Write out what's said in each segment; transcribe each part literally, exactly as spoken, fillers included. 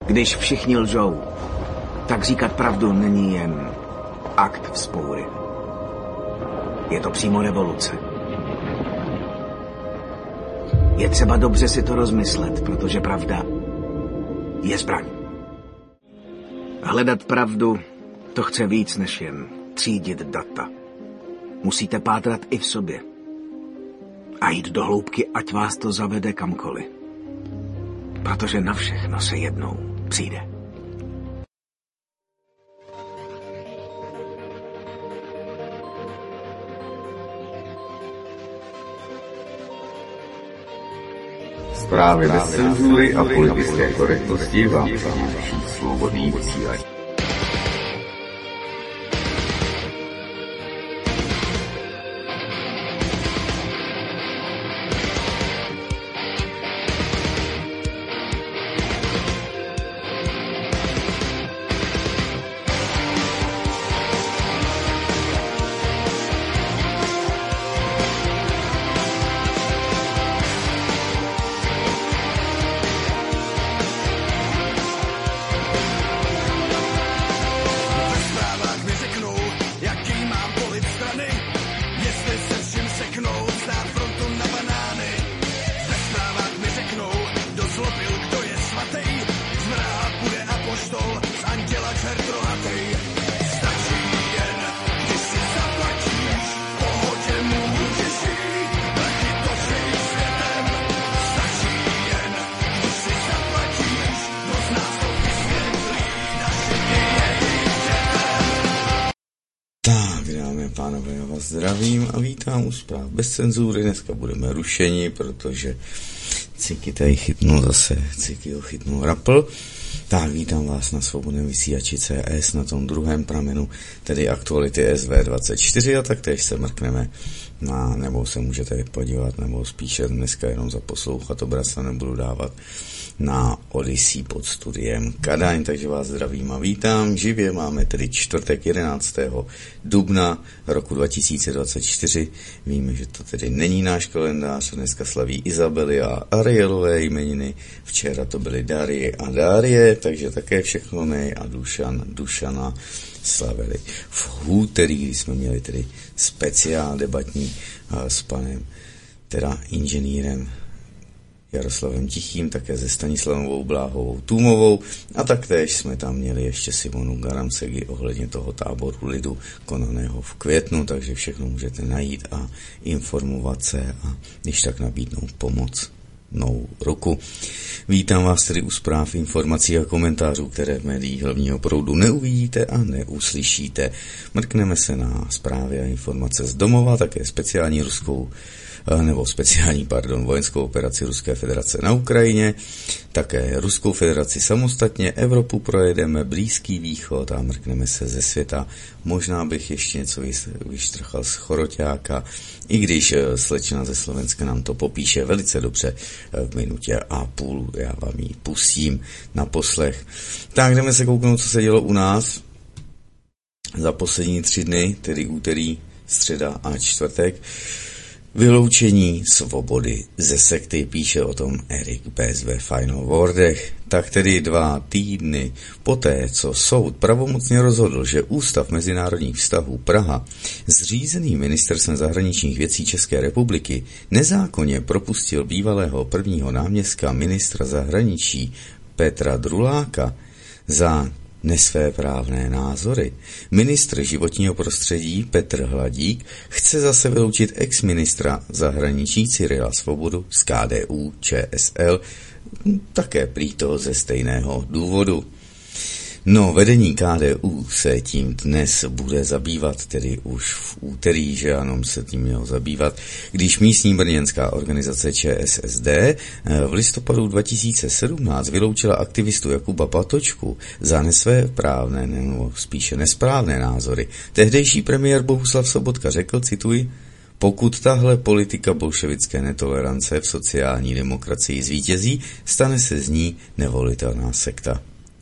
Když všichni lžou, tak říkat pravdu není jen akt vzpoury. Je to přímo revoluce. Je třeba dobře si to rozmyslet, protože pravda je zbraň. Hledat pravdu, to chce víc než jen třídit data. Musíte pátrat i v sobě. A jít do hloubky, ať vás to zavede kamkoliv. Protože na všechno se jednou přijde. Zprávy bez cenzury a politické korektnosti vám přináší Svobodný vysílač. Zdravím a vítám u zpráv bez cenzury. Dneska budeme rušeni, protože Ciky tady chytnul zase, Ciky ho chytnul Rapl. Tak vítám vás na Svobodném vysílači C S na tom druhém pramenu, tedy aktuality S V dvacet čtyři, a taktéž se mrkneme na, nebo se můžete podívat, nebo spíše dneska jenom zaposlouchat, obraz se nebudu dávat, na Odyssey pod studiem Kadaň, takže vás zdravím a vítám. Živě máme tedy čtvrtek jedenáctého dubna roku dva tisíce dvacet čtyři. Víme, že to tedy není náš kalendář, dneska slaví Izabely a Arielové jmeniny, včera to byly Darie a Dárie, takže také všechno nej a Dušan, Dušana slavili v úterý, kdy jsme měli tedy speciál debatní s panem, teda inženýrem Jaroslavem Tichým, také se Stanislavou Bláhovou Tůmovou, a taktéž jsme tam měli ještě Simonu Garamsegi ohledně toho táboru lidu konaného v květnu, takže všechno můžete najít a informovat se a když tak nabídnout pomocnou ruku. Vítám vás tedy u zpráv, informací a komentářů, které v médiích hlavního proudu neuvidíte a neuslyšíte. Mrkneme se na zprávy a informace z domova, také speciální ruskou nebo speciální, pardon, vojenskou operaci Ruské federace na Ukrajině, také Ruskou federaci samostatně, Evropu projedeme, Blízký východ a mrkneme se ze světa. Možná bych ještě něco vyštrchal z Choroťáka, i když slečna ze Slovenska nám to popíše velice dobře v minutě a půl, já vám ji pustím na poslech. Tak jdeme se kouknout, co se dělo u nás za poslední tři dny, tedy úterý, středa a čtvrtek. Vyloučení svobody ze sekty, píše o tom Erik Bez ve Final Wordech. Tak tedy dva týdny poté, co soud pravomocně rozhodl, že Ústav mezinárodních vztahů Praha, zřízený Ministerstvem zahraničních věcí České republiky, nezákonně propustil bývalého prvního náměstka ministra zahraničí Petra Druláka za nesvéprávné názory, ministr životního prostředí Petr Hladík chce zase vyloučit ex-ministra zahraničí Cyrila Svobodu z K D U Č S L, také prý to ze stejného důvodu. No, vedení K D U se tím dnes bude zabývat, tedy už v úterý, že ano, se tím mělo zabývat, když místní brněnská organizace Č S S D v listopadu dva tisíce sedmnáct vyloučila aktivistu Jakuba Patočku za nesvéprávné, nebo spíše nesprávné názory. Tehdejší premiér Bohuslav Sobotka řekl, cituji, pokud tahle politika bolševické netolerance v sociální demokracii zvítězí, stane se z ní nevolitelná sekta.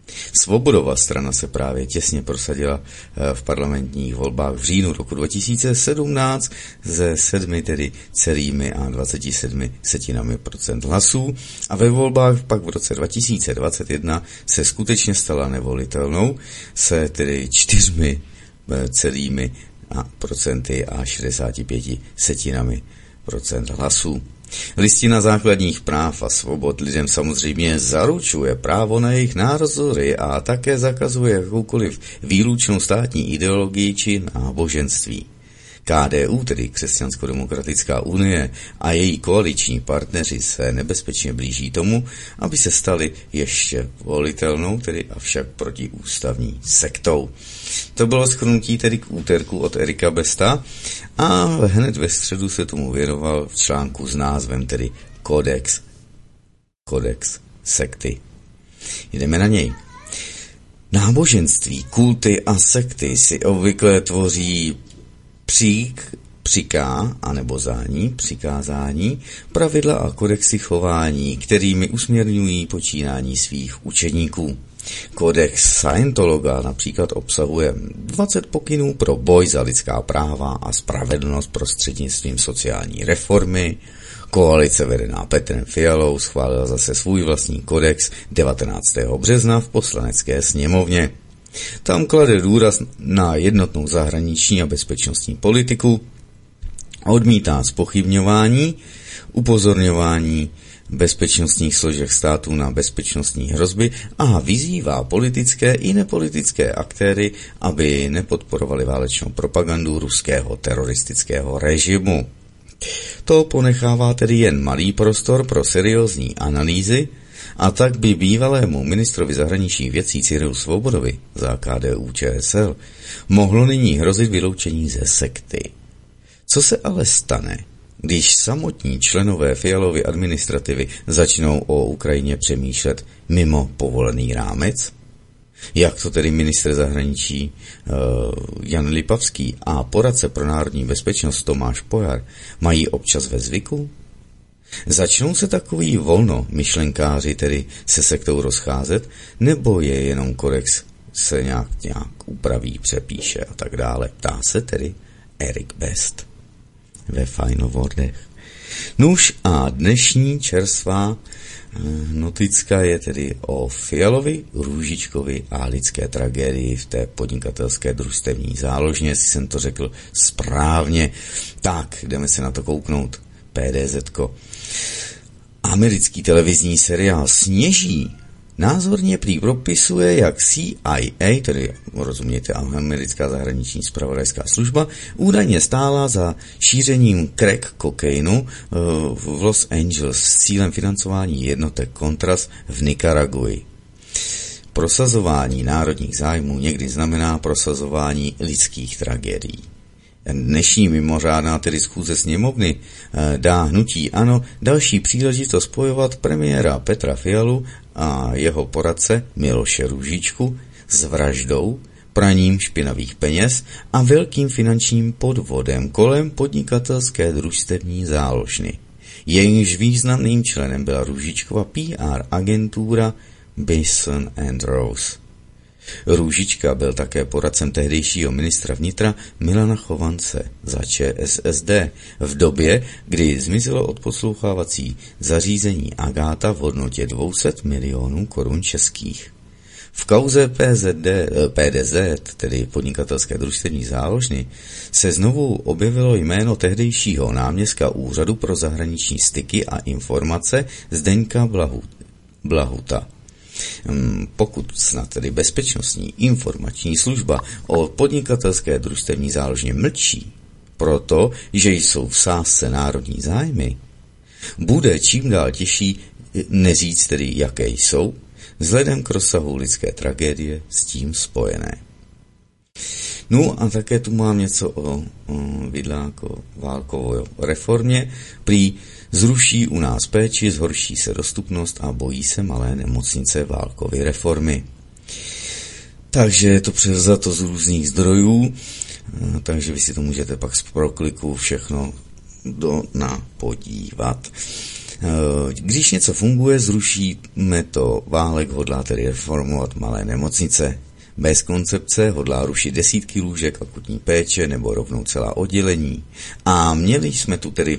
Svobodova strana se právě těsně prosadila v parlamentních volbách v říjnu roku dva tisíce sedmnáct ze sedmi tedy celými a dvaceti sedmi setinami procent hlasů a ve volbách pak v roce dva tisíce dvacet jedna se skutečně stala nevolitelnou se tedy čtyřmi celými a procenty a šedesáti pěti setinami procent hlasů. Listina základních práv a svobod lidem samozřejmě zaručuje právo na jejich názory a také zakazuje jakoukoliv výlučnou státní ideologii či náboženství. K D U, tedy Křesťansko-demokratická unie, a její koaliční partneři se nebezpečně blíží tomu, aby se stali ještě volitelnou, tedy avšak protiústavní sektou. To bylo shrnutí tedy k úterku od Erika Besta a hned ve středu se tomu věnoval v článku s názvem tedy Kodex, Kodex sekty. Jdeme na něj. Náboženství, kulty a sekty si obvykle tvoří přík, přiká, anebo zání, přikázání, pravidla a kodexy chování, kterými usměrňují počínání svých učeníků. Kodex Scientologa například obsahuje dvacet pokynů pro boj za lidská práva a spravedlnost prostřednictvím sociální reformy. Koalice vedená Petrem Fialou schválila zase svůj vlastní kodex devatenáctého března v poslanecké sněmovně. Tam klade důraz na jednotnou zahraniční a bezpečnostní politiku, odmítá zpochybňování, upozorňování bezpečnostních složek států na bezpečnostní hrozby a vyzývá politické i nepolitické aktéry, aby nepodporovali válečnou propagandu ruského teroristického režimu. To ponechává tedy jen malý prostor pro seriózní analýzy, a tak by bývalému ministrovi zahraničních věcí Cyrilu Svobodovi za K D U Č S L mohlo nyní hrozit vyloučení ze sekty. Co se ale stane, když samotní členové Fialovy administrativy začnou o Ukrajině přemýšlet mimo povolený rámec? Jak to tedy ministr zahraničí uh, Jan Lipavský a poradce pro národní bezpečnost Tomáš Pojar mají občas ve zvyku? Začnou se takový volno myšlenkáři tedy se sektou rozcházet, nebo je jenom kodex se nějak, nějak upraví, přepíše a tak dále? Ptá se tedy Erik Best ve Final Wordech. Nuž a dnešní čerstvá noticka je tedy o Fialovi, Růžičkovi a lidské tragédii v té podnikatelské družstevní záložně, jestli jsem to řekl správně. Tak, jdeme se na to kouknout. P D Z ko. Americký televizní seriál Sněží názorně prý propisuje, jak C I A, tedy rozumějte americká zahraniční zpravodajská služba, údajně stála za šířením crack kokainu v Los Angeles s cílem financování jednotek Contras v Nikaraguji. Prosazování národních zájmů někdy znamená prosazování lidských tragédií. Dnešní mimořádná tedy schůze sněmovny dá hnutí ANO další příležitost spojovat premiéra Petra Fialu a jeho poradce Miloše Růžičku s vraždou, praním špinavých peněz a velkým finančním podvodem kolem podnikatelské družstevní záložny. Jejímž významným členem byla Růžičkova P R agentura Bison and Rose. Růžička byl také poradcem tehdejšího ministra vnitra Milana Chovance za Č S S D v době, kdy zmizelo odposlouchávací zařízení Agáta v hodnotě dvě stě milionů korun českých. V kauze P Z D, P D Z, tedy podnikatelské družstevní záložny, se znovu objevilo jméno tehdejšího náměstka Úřadu pro zahraniční styky a informace Zdeňka Blahuta. Pokud snad tedy bezpečnostní informační služba o podnikatelské družstevní záložně mlčí, proto, že jsou v sázce národní zájmy, bude čím dál těžší neříct tedy, jaké jsou, vzhledem k rozsahu lidské tragédie s tím spojené. No a také tu mám něco o, o Vidláko Válkové reformě. Prý zruší u nás péči, zhorší se dostupnost a bojí se malé nemocnice Válkovy reformy. Takže je to převzato z různých zdrojů, takže vy si to můžete pak z prokliku všechno do, na podívat. Když něco funguje, zrušíme to. Válek hodlá tedy reformovat malé nemocnice. Bez koncepce hodlá rušit desítky lůžek akutní péče nebo rovnou celá oddělení. A měli jsme tu tedy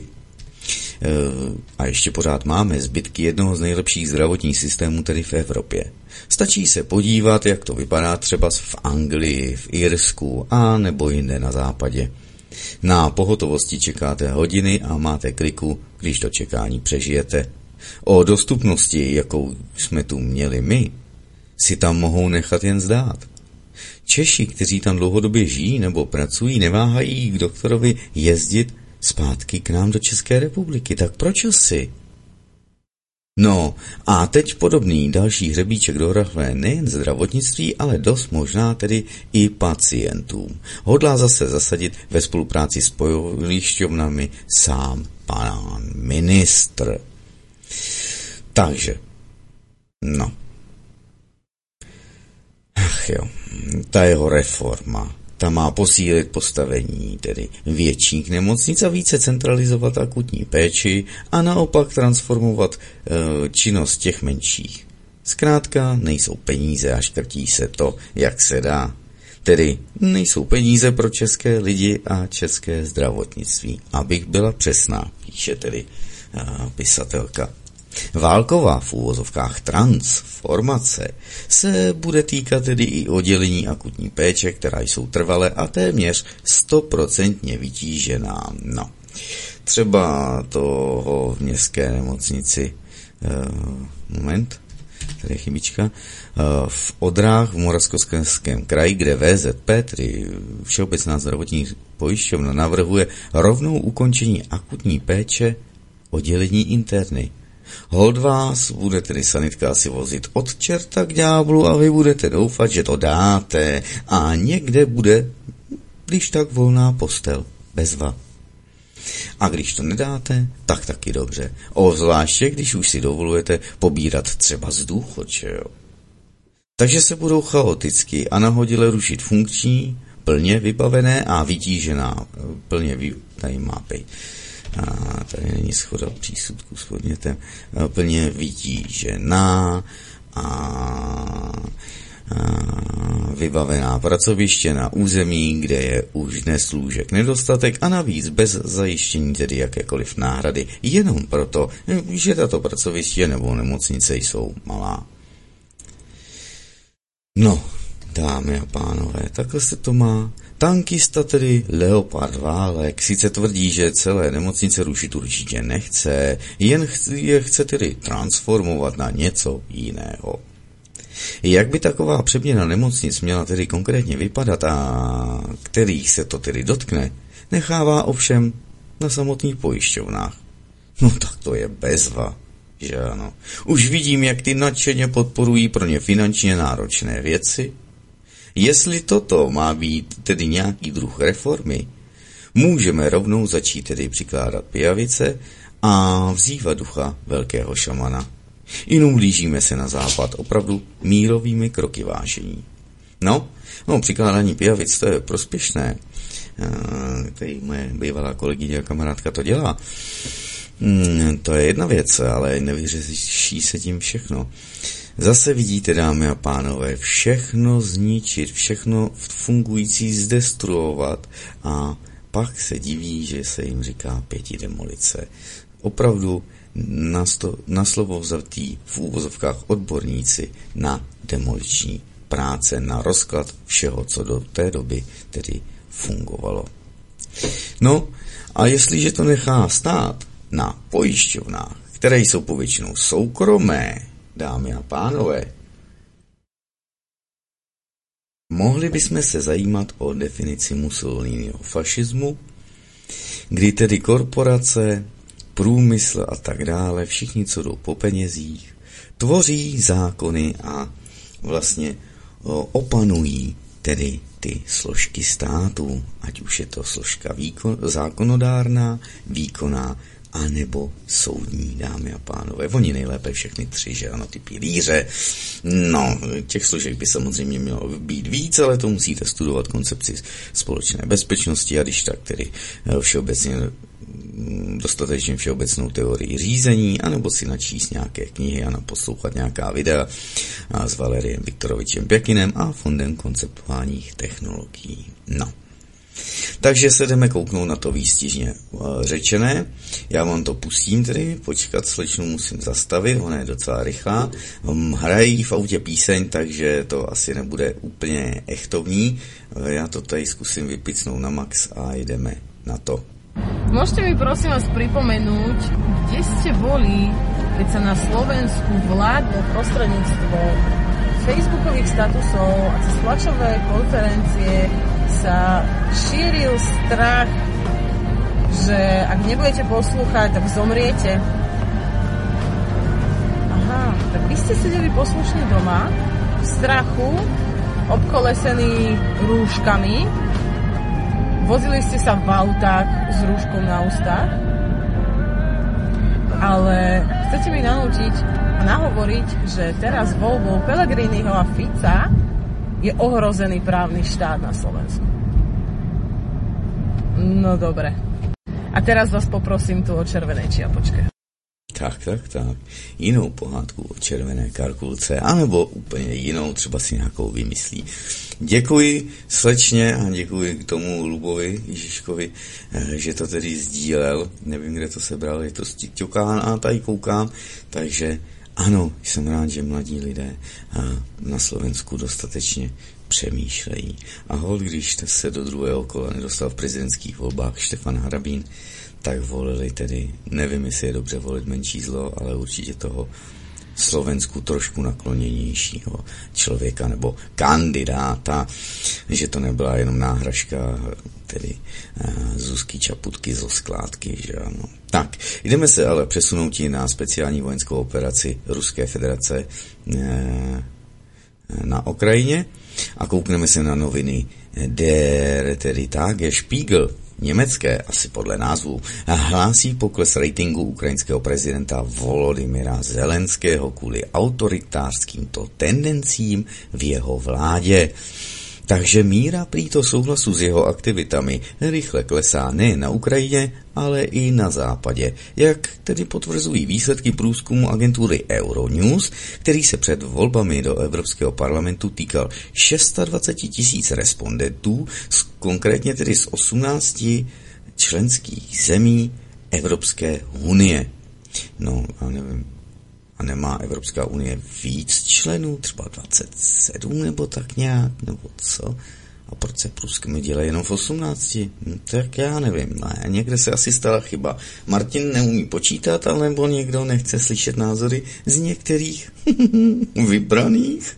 a ještě pořád máme zbytky jednoho z nejlepších zdravotních systémů tedy v Evropě. Stačí se podívat, jak to vypadá třeba v Anglii, v Irsku a nebo jinde na západě. Na pohotovosti čekáte hodiny a máte kliku, když to čekání přežijete. O dostupnosti, jakou jsme tu měli my, si tam mohou nechat jen zdát. Češi, kteří tam dlouhodobě žijí nebo pracují, neváhají k doktorovi jezdit zpátky k nám do České republiky. Tak proč si? No a teď podobný další hřebíček do rachve nejen zdravotnictví, ale dost možná tedy i pacientům. Hodlá zase zasadit ve spolupráci s pojišťovnami sám pan ministr. Takže, no. Ach jo, ta jeho reforma. Ta má posílit postavení tedy větších nemocnic a více centralizovat akutní péči a naopak transformovat e, činnost těch menších. Zkrátka nejsou peníze a škrtí se to, jak se dá. Tedy nejsou peníze pro české lidi a české zdravotnictví. Abych byla přesná, píše tedy e, pisatelka. Válková v úvozovkách transformace se bude týkat tedy i oddělení akutní péče, která jsou trvale a téměř stoprocentně vytížená. No, třeba toho v městské nemocnici, uh, moment, tady je chybička, uh, v Odrách v Moravskoslezském kraji, kde V Z P, tedy Všeobecná zdravotní pojišťovna, navrhuje rovnou ukončení akutní péče oddělení interny. Hold vás bude tedy sanitka asi vozit od čerta k ďáblu a vy budete doufat, že to dáte a někde bude, když tak volná postel, bezva. A když to nedáte, tak taky dobře. Obzvláště, když už si dovolujete pobírat třeba z důchod, jo. Takže se budou chaoticky a nahodile rušit funkční, plně vybavené a vytížená, plně vy... tady má pej. A tady není shoda přísudku s podnětem, plně vytížená a, a vybavená pracoviště na území, kde je už dnes lůžek nedostatek a navíc bez zajištění tedy jakékoliv náhrady, jenom proto, že tato pracoviště nebo nemocnice jsou malá. No, dámy a pánové, takhle se to má. Tankista tedy Leopard Válek sice tvrdí, že celé nemocnice rušit určitě nechce, jen je chce tedy transformovat na něco jiného. Jak by taková přeměna nemocnic měla tedy konkrétně vypadat a kterých se to tedy dotkne, nechává ovšem na samotných pojišťovnách. No tak to je bezva, že ano. Už vidím, jak ty nadšeně podporují pro ně finančně náročné věci. Jestli toto má být tedy nějaký druh reformy, můžeme rovnou začít tedy přikládat pijavice a vzývat ducha velkého šamana. Jenom blížíme se na západ opravdu mírovými kroky vážení. No, no přikládání pijavic, to je prospěšné. Tady moje bývalá kolegyně a kamarádka to dělá. Hmm, to je jedna věc, ale nevyřeší se tím všechno. Zase vidíte, dámy a pánové, všechno zničit, všechno fungující zdestruovat a pak se diví, že se jim říká pěti demolice. Opravdu na, sto, na slovo vzatý v úvozovkách odborníci na demoliční práce, na rozklad všeho, co do té doby tedy fungovalo. No a jestliže to nechá stát na pojišťovnách, které jsou povětšinou soukromé, dámy a pánové, mohli bychom se zajímat o definici Mussoliniho fašismu, kdy tedy korporace, průmysl a tak dále, všichni, co jdou po penězích, tvoří zákony a vlastně opanují tedy ty složky státu, ať už je to složka výkon, zákonodárná, výkonná, a nebo soudní, dámy a pánové. Oni nejlépe všechny tři, že ano, ty pilíře. No, těch složek by samozřejmě mělo být víc, ale to musíte studovat koncepci společné bezpečnosti a když tak tedy všeobecně dostatečně všeobecnou teorii řízení, anebo si načíst nějaké knihy a naposlouchat nějaká videa a s Valeriem Viktorovičem Pěkinem a Fondem konceptuálních technologií. No. Takže se jdeme kouknout na to výstižně řečené. Já vám to pustím tedy, počkat, slečnu musím zastavit, ona je docela rychlá. Hrají v autě píseň, takže to asi nebude úplně echtovní. Já to tady zkusím vypicnout na max a jdeme na to. Môžete mi prosím vás pripomenúť, kde ste boli, keď sa na Slovensku vládne prostredníctvom facebookových statusov a cez tlačové konferencie sa šíril strach, že ak nebudete poslúchať, tak zomriete. Aha, tak vy ste sedeli poslušne doma v strachu, obkolesený rúškami. Vozili ste sa v autách s rúškou na ústach, ale chcete mi nanútiť a nahovoriť, že teraz voľbou Pellegriniho a Fica je ohrozený právny štát na Slovensku. No dobre. A teraz vás poprosím tu o červenej čiapočke. Tak, tak, tak. Jinou pohádku o červené karkulce, anebo úplně jinou, třeba si nějakou vymyslí. Děkuji slečně a děkuji k tomu Lubovi Ježiškovi, že to tedy sdílel. Nevím, kde to sebral, je to z TikToka a tady koukám. Takže ano, jsem rád, že mladí lidé na Slovensku dostatečně přemýšlejí. A hol, když se do druhého kola nedostal v prezidentských volbách Štefan Harabín, tak volili tedy, nevím, jestli je dobře volit menší zlo, ale určitě toho Slovensku trošku nakloněnějšího člověka nebo kandidáta, že to nebyla jenom náhražka tedy uh, Zuzky Čaputky zo skládky, že ano. Tak, jdeme se ale přesunout na speciální vojenskou operaci Ruské federace uh, na Ukrajině a koukneme se na noviny Der tedy Tagesspiegel, německé, asi podle názvu, hlásí pokles ratingu ukrajinského prezidenta Volodymyra Zelenského kvůli autoritářským tendencím v jeho vládě. Takže míra prýto souhlasu s jeho aktivitami rychle klesá nejen na Ukrajině, ale i na západě, jak tedy potvrzují výsledky průzkumu agentury Euronews, který se před volbami do Evropského parlamentu týkal dvacet šest tisíc respondentů, konkrétně tedy z osmnácti členských zemí Evropské unie. No, já nevím, a nemá Evropská unie víc členů, třeba dvacet sedm nebo tak nějak, nebo co? A proč se průzkumy dělají jenom v osmnácti? Hm, tak já nevím, ne, někde se asi stala chyba. Martin neumí počítat, alebo někdo nechce slyšet názory z některých vybraných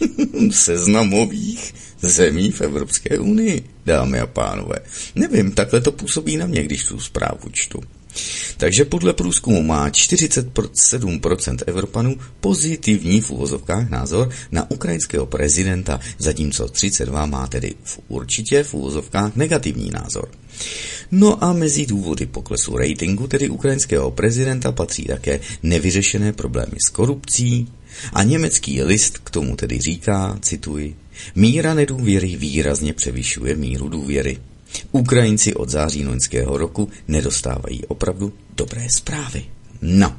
seznamových zemí v Evropské unii, dámy a pánové. Nevím, takhle to působí na mě, když tu zprávu čtu. Takže podle průzkumu má čtyřicet sedm procent Evropanů pozitivní v uvozovkách názor na ukrajinského prezidenta, zatímco třicet dva má tedy v určitě v uvozovkách negativní názor. No a mezi důvody poklesu ratingu tedy ukrajinského prezidenta patří také nevyřešené problémy s korupcí a německý list k tomu tedy říká, cituji, míra nedůvěry výrazně převyšuje míru důvěry. Ukrajinci od září loňského roku nedostávají opravdu dobré zprávy. No.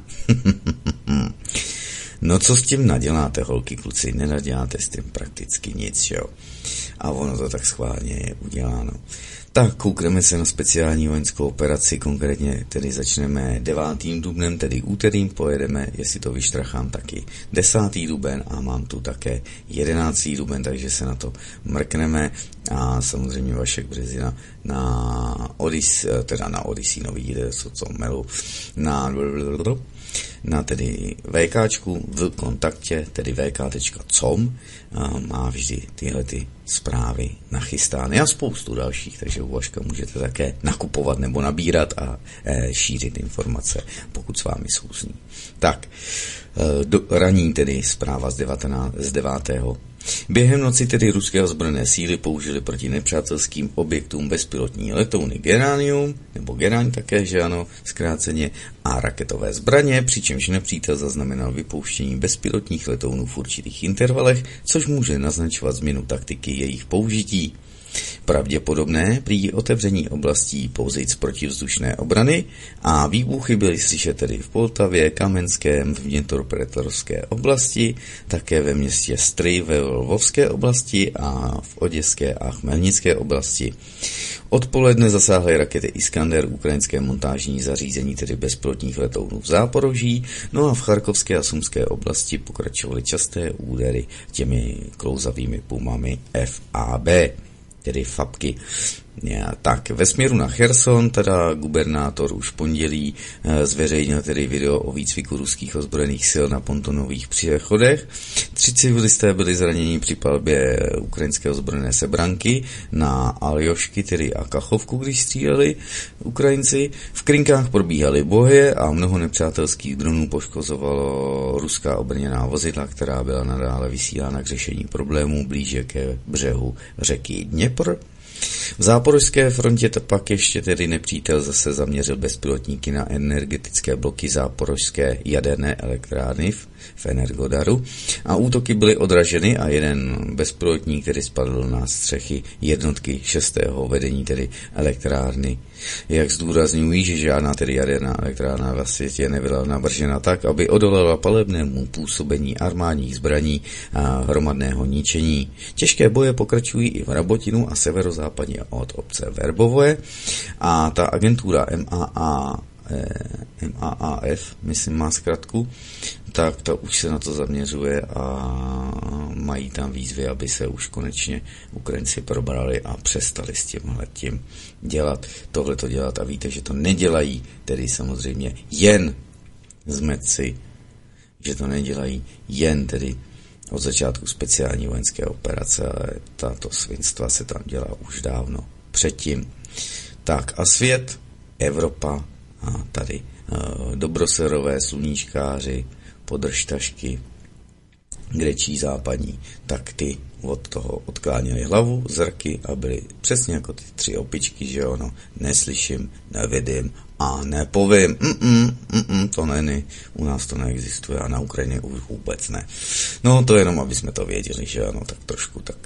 No co s tím naděláte, holky, kluci? Nenaděláte s tím prakticky nic, jo? A ono to tak schválně je uděláno. Tak koukneme se na speciální vojenskou operaci, konkrétně tedy začneme devátým dubnem, tedy úterým, pojedeme, jestli to vyštrachám, taky desátý duben a mám tu také jedenáctý duben, takže se na to mrkneme a samozřejmě Vašek Březina na Odis, teda na Odisí, nový jde, co co melu, na na tedy VKčku v kontaktě, tedy v k tečka com, má vždy tyhle ty zprávy nachystány a spoustu dalších, takže u Vaška můžete také nakupovat nebo nabírat a e, šířit informace, pokud s vámi souzní. Tak, e, do, raní tedy zpráva z, z devátého Během noci tedy ruské ozbrojené síly použily proti nepřátelským objektům bezpilotní letouny Geranium, nebo Geraň také, že ano, zkráceně, a raketové zbraně, přičemž nepřítel zaznamenal vypouštění bezpilotních letounů v určitých intervalech, což může naznačovat změnu taktiky jejich použití. Pravděpodobné prý otevření oblastí pozic protivzdušné obrany a výbuchy byly slyšet tedy v Poltavě, Kamenském, v Dněpropetrovské oblasti, také ve městě Stry ve Lvovské oblasti a v Oděské a Chmelnické oblasti. Odpoledne zasáhly rakety Iskander ukrajinské montážní zařízení, tedy bezpilotních letounů v Záporoží, no a v Charkovské a Sumské oblasti pokračovaly časté údery těmi klouzavými pumami F A B, tedy fapky. Tak, ve směru na Cherson, teda gubernátor už v pondělí e, zveřejnil tedy video o výcviku ruských ozbrojených sil na pontonových přechodech. Tři civilisté byli zraněni při palbě ukrajinské ozbrojené sebranky na Aljošky, tedy a Kachovku, když stříleli Ukrajinci. V Krynkách probíhaly boje a mnoho nepřátelských dronů poškozovalo ruská obrněná vozidla, která byla nadále vysílána k řešení problémů blíže ke břehu řeky Dněpr. V záporožské frontě pak ještě tedy nepřítel zase zaměřil bezpilotníky na energetické bloky záporožské jaderné elektrárny v, v Energodaru a útoky byly odraženy a jeden bezpilotník, který spadl na střechy jednotky šestého vedení, tedy elektrárny. Jak zdůrazňují, že žádná tedy jaderná elektrárna ve světě nebyla navržena tak, aby odolala palebnému působení armádních zbraní a hromadného ničení. Těžké boje pokračují i v Rabotinu a severozápadně od obce Verbové a ta agentura M A A M A A F, myslím má zkratku, tak to už se na to zaměřuje a mají tam výzvy, aby se už konečně Ukrajinci probrali a přestali s tímhletím dělat, tohleto dělat a víte, že to nedělají, tedy samozřejmě jen zmetci, že to nedělají jen tedy od začátku speciální vojenské operace, ale tato svinstva se tam dělá už dávno předtím. Tak a svět, Evropa a tady uh, dobroserové sluníčkáři, podržtašky, grečí západní, tak ty od toho odkláněli hlavu, zrky a byli přesně jako ty tři opičky, že ono, neslyším, nevidím a nepovím. Mm-mm, mm-mm, to není, u nás to neexistuje a na Ukrajině už vůbec ne. No to jenom, aby jsme to věděli, že ano, tak trošku tak.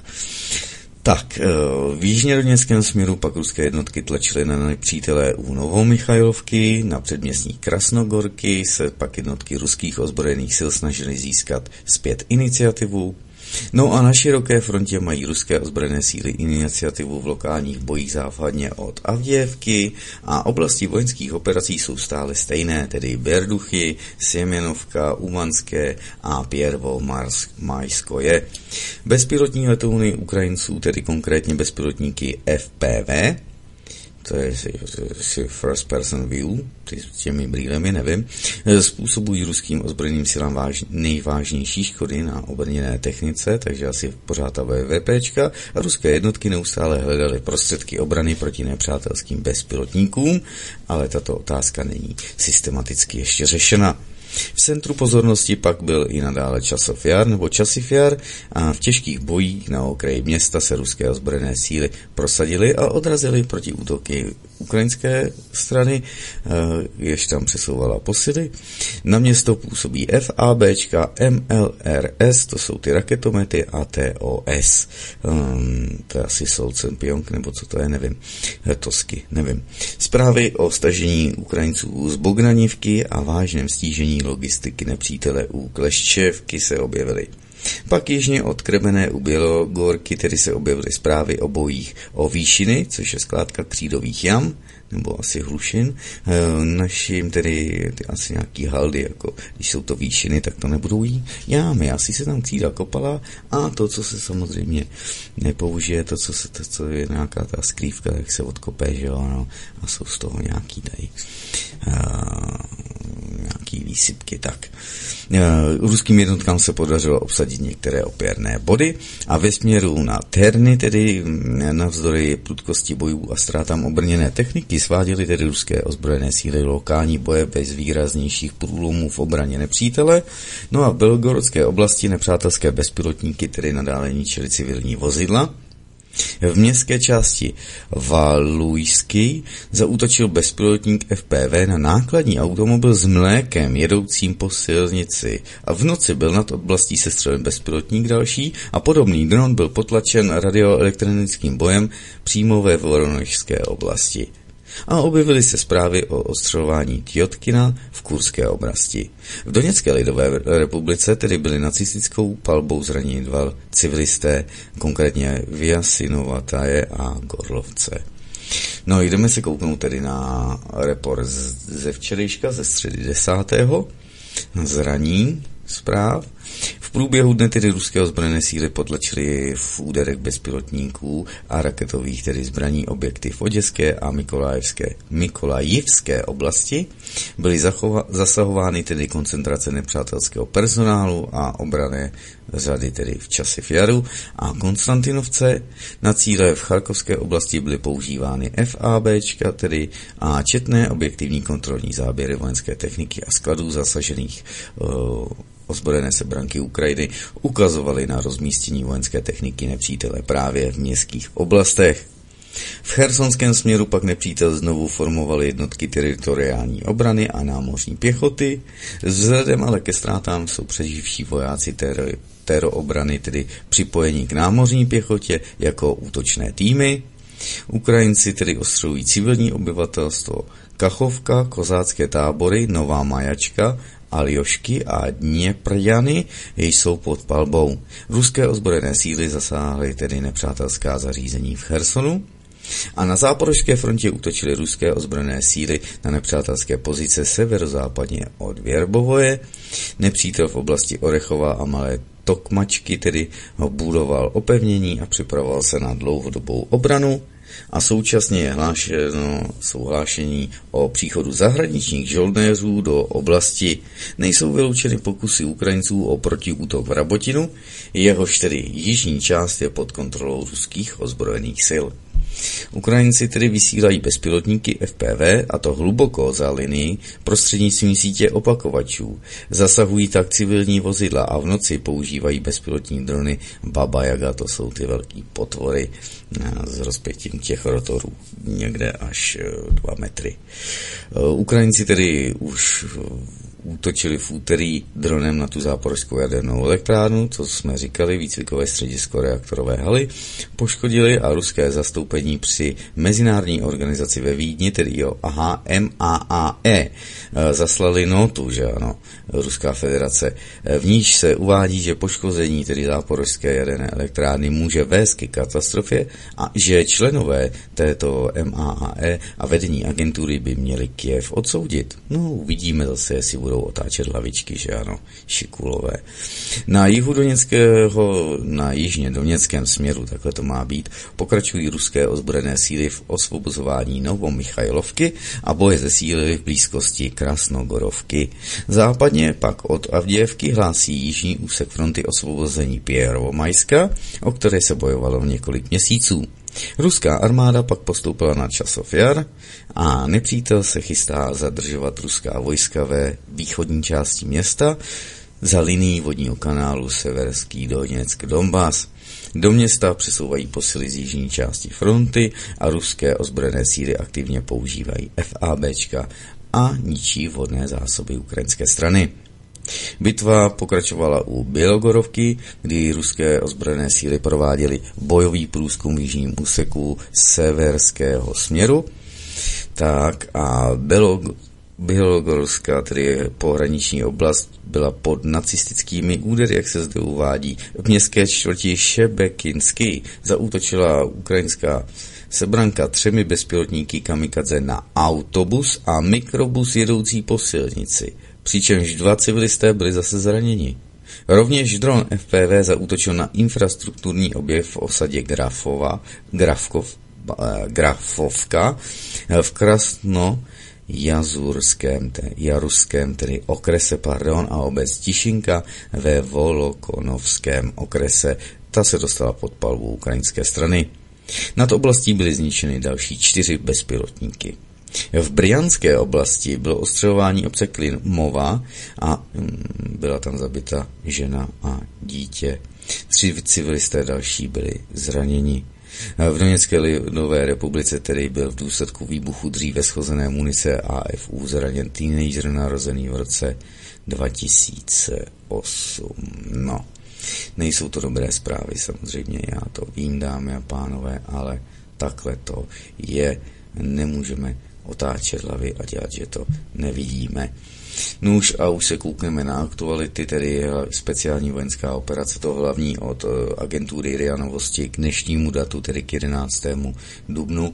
Tak, v jižnědoněckém směru pak ruské jednotky tlačily na nepřítele u Novomichajlovky, na předměstí Krasnogorky se pak jednotky ruských ozbrojených sil snažily získat zpět iniciativu. No a na široké frontě mají ruské ozbrojené síly iniciativu v lokálních bojích západně od Avdějevky a oblasti vojenských operací jsou stále stejné, tedy Berduchy, Sjemenovka, Umanské a Pěrvo-Majskoje. Bezpilotní letouny Ukrajinců, tedy konkrétně bezpilotníky F P V, to je si first person view, ty s těmi brýlemi, nevím, způsobují ruským ozbrojeným silám váž, nejvážnější škody na obrněné technice, takže asi pořád ta VVPčka a ruské jednotky neustále hledaly prostředky obrany proti nepřátelským bezpilotníkům, ale tato otázka není systematicky ještě řešena. V centru pozornosti pak byl i nadále Časov Jar nebo Časiv Jar a v těžkých bojích na okraji města se ruské ozbrojené síly prosadily a odrazily proti útoky ukrajinské strany, jež tam přesouvala posily. Na město působí F A Bčka, M L R S, to jsou ty raketomety, a T O S. Um, to je asi Solcen-Pionk, nebo co to je, nevím. Tosky, nevím. Zprávy o stažení Ukrajinců z Bogdanivky a vážném stížení logistiky nepřítele u Kleščevky se objevily. Pak jižně od Kremené u Bělogorky tedy se objevily zprávy o bojích o výšiny, což je skládka křídových jam, nebo asi hlušin. Našim tedy ty asi nějaký haldy, jako když jsou to výšiny, tak to nebudou jí jámy. Asi se tam křída kopala a to, co se samozřejmě nepoužije, to, co, se, to, co je nějaká ta skrývka, jak se odkope, že jo, no, a jsou z toho nějaký tady uh, nějaký výsypky, tak. Uh, ruským jednotkám se podařilo obsadit některé opěrné body a ve směru na Terny, tedy navzdory prudkosti bojů a ztrátám obrněné techniky, sváděly tedy ruské ozbrojené síly lokální boje bez výraznějších průlomů v obraně nepřítele. No a v Belgorodské oblasti nepřátelské bezpilotníky tedy nadále ničily civilní vozidla. V městské části Valujsky zaútočil bezpilotník F P V na nákladní automobil s mlékem jedoucím po silnici a v noci byl nad oblastí sestřelen bezpilotník další a podobný dron byl potlačen radioelektronickým bojem přímo ve Voronežské oblasti. A objevily se zprávy o ostřelování Tjotkina v Kurské oblasti. V Doněcké lidové republice tedy byly nacistickou palbou zraněni dva civilisté, konkrétně Vyasinovataje a Gorlovce. No, jdeme se kouknout tedy na report ze včerejška, ze středy desátého zraní zpráv. V průběhu dne tedy ruské ozbrojené síly potlačily v úderech bezpilotníků a raketových tedy zbraní objekty v Oděské a Mikolajevské, Mikolajivské oblasti. Byly zachova, zasahovány tedy koncentrace nepřátelského personálu a obrané řady tedy v Časiv Jaru a Konstantinovce. Na cíle v Charkovské oblasti byly používány FABčka tedy a četné objektivní kontrolní záběry vojenské techniky a skladů zasažených uh, ozbrojené sebranky Ukrajiny ukazovaly na rozmístění vojenské techniky nepřítele právě v městských oblastech. V chersonském směru pak nepřítel znovu formovaly jednotky teritoriální obrany a námořní pěchoty. Vzhledem ale ke ztrátám jsou přeživší vojáci ter- teroobrany tedy připojení k námořní pěchotě jako útočné týmy. Ukrajinci tedy ostřelují civilní obyvatelstvo Kachovka, kozácké tábory, Nová Majačka, Aljošky a Dněprjany jsou pod palbou. Ruské ozbrojené síly zasáhly tedy nepřátelská zařízení v Chersonu a na záporožské frontě útočily ruské ozbrojené síly na nepřátelské pozice severozápadně od Věrbovoje. Nepřítel v oblasti Orechova a Malé Tokmačky tedy ho budoval opevnění a připravoval se na dlouhodobou obranu. A současně je hlášeno souhlášení o příchodu zahraničních žoldnéřů do oblasti. Nejsou vyloučeny pokusy Ukrajinců o protiútok v Rabotinu, jehož tedy jižní část je pod kontrolou ruských ozbrojených sil. Ukrajinci tedy vysílají bezpilotníky F P V, a to hluboko za linii prostřednictvím sítě opakovačů. Zasahují tak civilní vozidla a v noci používají bezpilotní drony Baba Jaga, to jsou ty velký potvory s rozpětím těch rotorů někde až dva metry. Ukrajinci tedy už útočili v úterý dronem na tu záporožskou jadernou elektrárnu, co jsme říkali, výcvikové středisko reaktorové haly, poškodili a ruské zastoupení při mezinárodní organizaci ve Vídni, tedy jo, aha, M A A E, zaslali notu, že ano, Ruská federace. V níž se uvádí, že poškození tedy záporožské jaderné elektrárny může vést k katastrofě a že členové této M A A E a vedení agentury by měli Kyjev odsoudit. No, uvidíme zase, jestli budou otáčet hlavičky, že ano, šikulové. Na jihu Doněckého, na jižně doněckém směru, takhle to má být, pokračují ruské ozbrojené síly v osvobozování Novomichajlovky a boje zesílily v blízkosti Krasnogorovky. Západně pak od Avdějevky hlásí jižní úsek fronty osvobození Pěrovomajska, o které se bojovalo několik měsíců. Ruská armáda pak postoupila na Časov Jar a nepřítel se chystá zadržovat ruská vojska ve východní části města za linií vodního kanálu Severský Doněck Donbas. Do města přesouvají posily z jižní části fronty a ruské ozbrojené síly aktivně používají FABčka a ničí vodné zásoby ukrajinské strany. Bitva pokračovala u Bělogorovky, kdy ruské ozbrojené síly prováděly bojový průzkum v jižním úseku severského směru. Tak a Bělog- Bělogorovská, tedy pohraniční oblast, byla pod nacistickými údery, jak se zde uvádí. V městské čtvrti Šebekinsky zaútočila ukrajinská sebranka třemi bezpilotníky kamikadze na autobus a mikrobus jedoucí po silnici, přičemž dva civilisté byli zase zraněni. Rovněž dron F P V zaútočil na infrastrukturní objekt v osadě Grafova, Grafkov, Grafovka v Krasno Jazurském, Jaruském, tedy okrese, pardon, a obec Tišinka ve Volokonovském okrese. Ta se dostala pod palbu ukrajinské strany. Nad oblastí byly zničeny další čtyři bezpilotníky. V Bryanské oblasti bylo ostřelování obce Klimova a byla tam zabita žena a dítě. Tři civilisté další byli zraněni. V Doněcké lidové republice tedy byl v důsledku výbuchu dříve schozené munice A F U zraněn teenager narozený v roce dva tisíce osm. No, nejsou to dobré zprávy, samozřejmě, já to vím, dámy a pánové, ale takhle to je, nemůžeme otáčet hlavy a dělat, že to nevidíme. Nuž a už se koukneme na aktuality, tedy speciální vojenská operace, to hlavní od agentury R I A Novosti k dnešnímu datu, tedy k jedenáctému dubnu.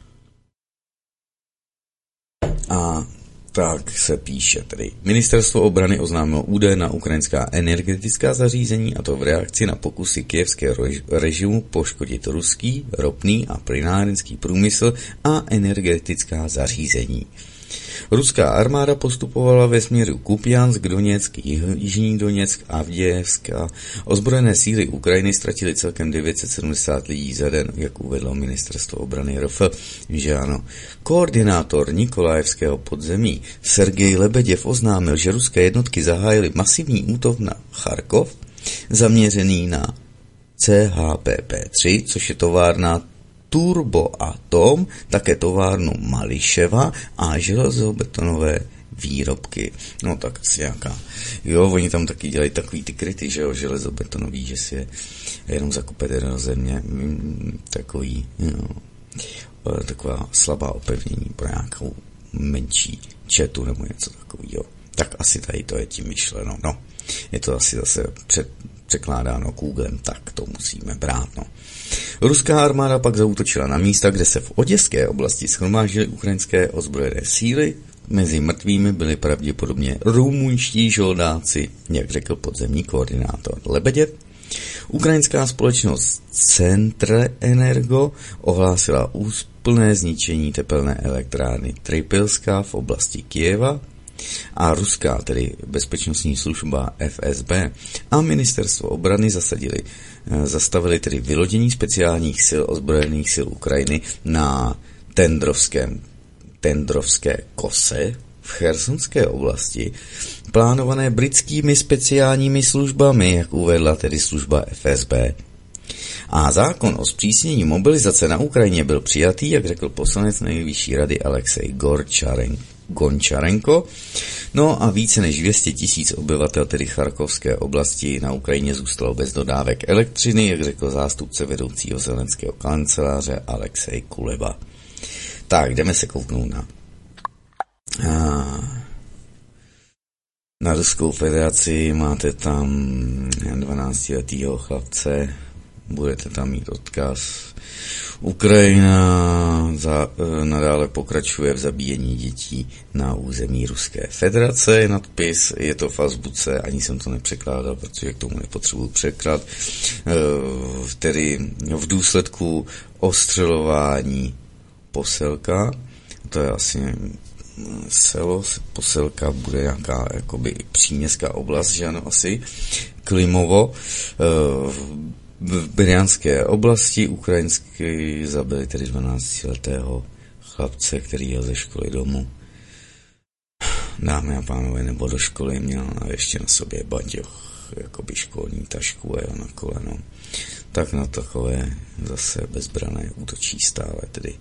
A tak se píše tedy. Ministerstvo obrany oznámilo údaje na ukrajinská energetická zařízení, a to v reakci na pokusy kyjevského režimu poškodit ruský ropný a plynárenský průmysl a energetická zařízení. Ruská armáda postupovala ve směru Kupiansk, Doněck, Jižní Doněck, Avdějevsk a ozbrojené síly Ukrajiny ztratily celkem devět set sedmdesát lidí za den, jak uvedlo ministerstvo obrany R F, že ano. Koordinátor Nikolajevského podzemí Sergej Lebeděv oznámil, že ruské jednotky zahájily masivní útok na Charkov, zaměřený na C H P P tři, což je továrna Turboatom, také továrnu Mališeva a železobetonové výrobky. No tak asi nějaká. Jo, oni tam taky dělají takový ty kryty, že jo, železobetonový, že si je jenom zakupete do země. Takový, jo, taková slabá opevnění pro nějakou menší četu nebo něco takového. Tak asi tady to je tím myšleno. No, je to asi zase před překládáno Googlem, tak to musíme brát, no. Ruská armáda pak zaútočila na místa, kde se v Oděské oblasti shromáždily ukrajinské ozbrojené síly. Mezi mrtvými byli pravděpodobně rumunští žoldáci, jak řekl podzemní koordinátor Lebeděv. Ukrajinská společnost Centrenergo ohlásila úplné zničení tepelné elektrárny Tripilská v oblasti Kyjeva a ruská, tedy bezpečnostní služba F S B a ministerstvo obrany zasadili, zastavili tedy vylodění speciálních sil ozbrojených sil Ukrajiny na Tendrovském, Tendrovské kose v Chersonské oblasti, plánované britskými speciálními službami, jak uvedla tedy služba F S B. A zákon o zpřísnění mobilizace na Ukrajině byl přijatý, jak řekl poslanec nejvyšší rady Alexej Gorčarenko. Gončarenko. No a více než dvě stě tisíc obyvatel tedy Charkovské oblasti na Ukrajině zůstalo bez dodávek elektřiny, jak řekl zástupce vedoucího zelenského kanceláře Alexej Kuleba. Tak, jdeme se kouknout na na Ruskou federaci. Máte tam dvanáctiletýho chlapce, budete tam mít odkaz. Ukrajina za, e, nadále pokračuje v zabíjení dětí na území Ruské federace. Je nadpis, je to v azbuce, ani jsem to nepřekládal, protože k tomu nepotřebuji překlad. E, tedy v důsledku ostřelování Poselka, to je asi selo, Poselka bude nějaká jakoby příměstská oblast, že ano, asi Klimovo, e, v Brянské oblasti ukrajinsky zabili tedy dvanáctiletého chlapce, který jel ze školy domů. Dámy a pánové, nebo do školy měl ještě na sobě baťoch, jakoby školní tašku a jel na koleno. Tak na takové zase bezbrané útočí stále tedy.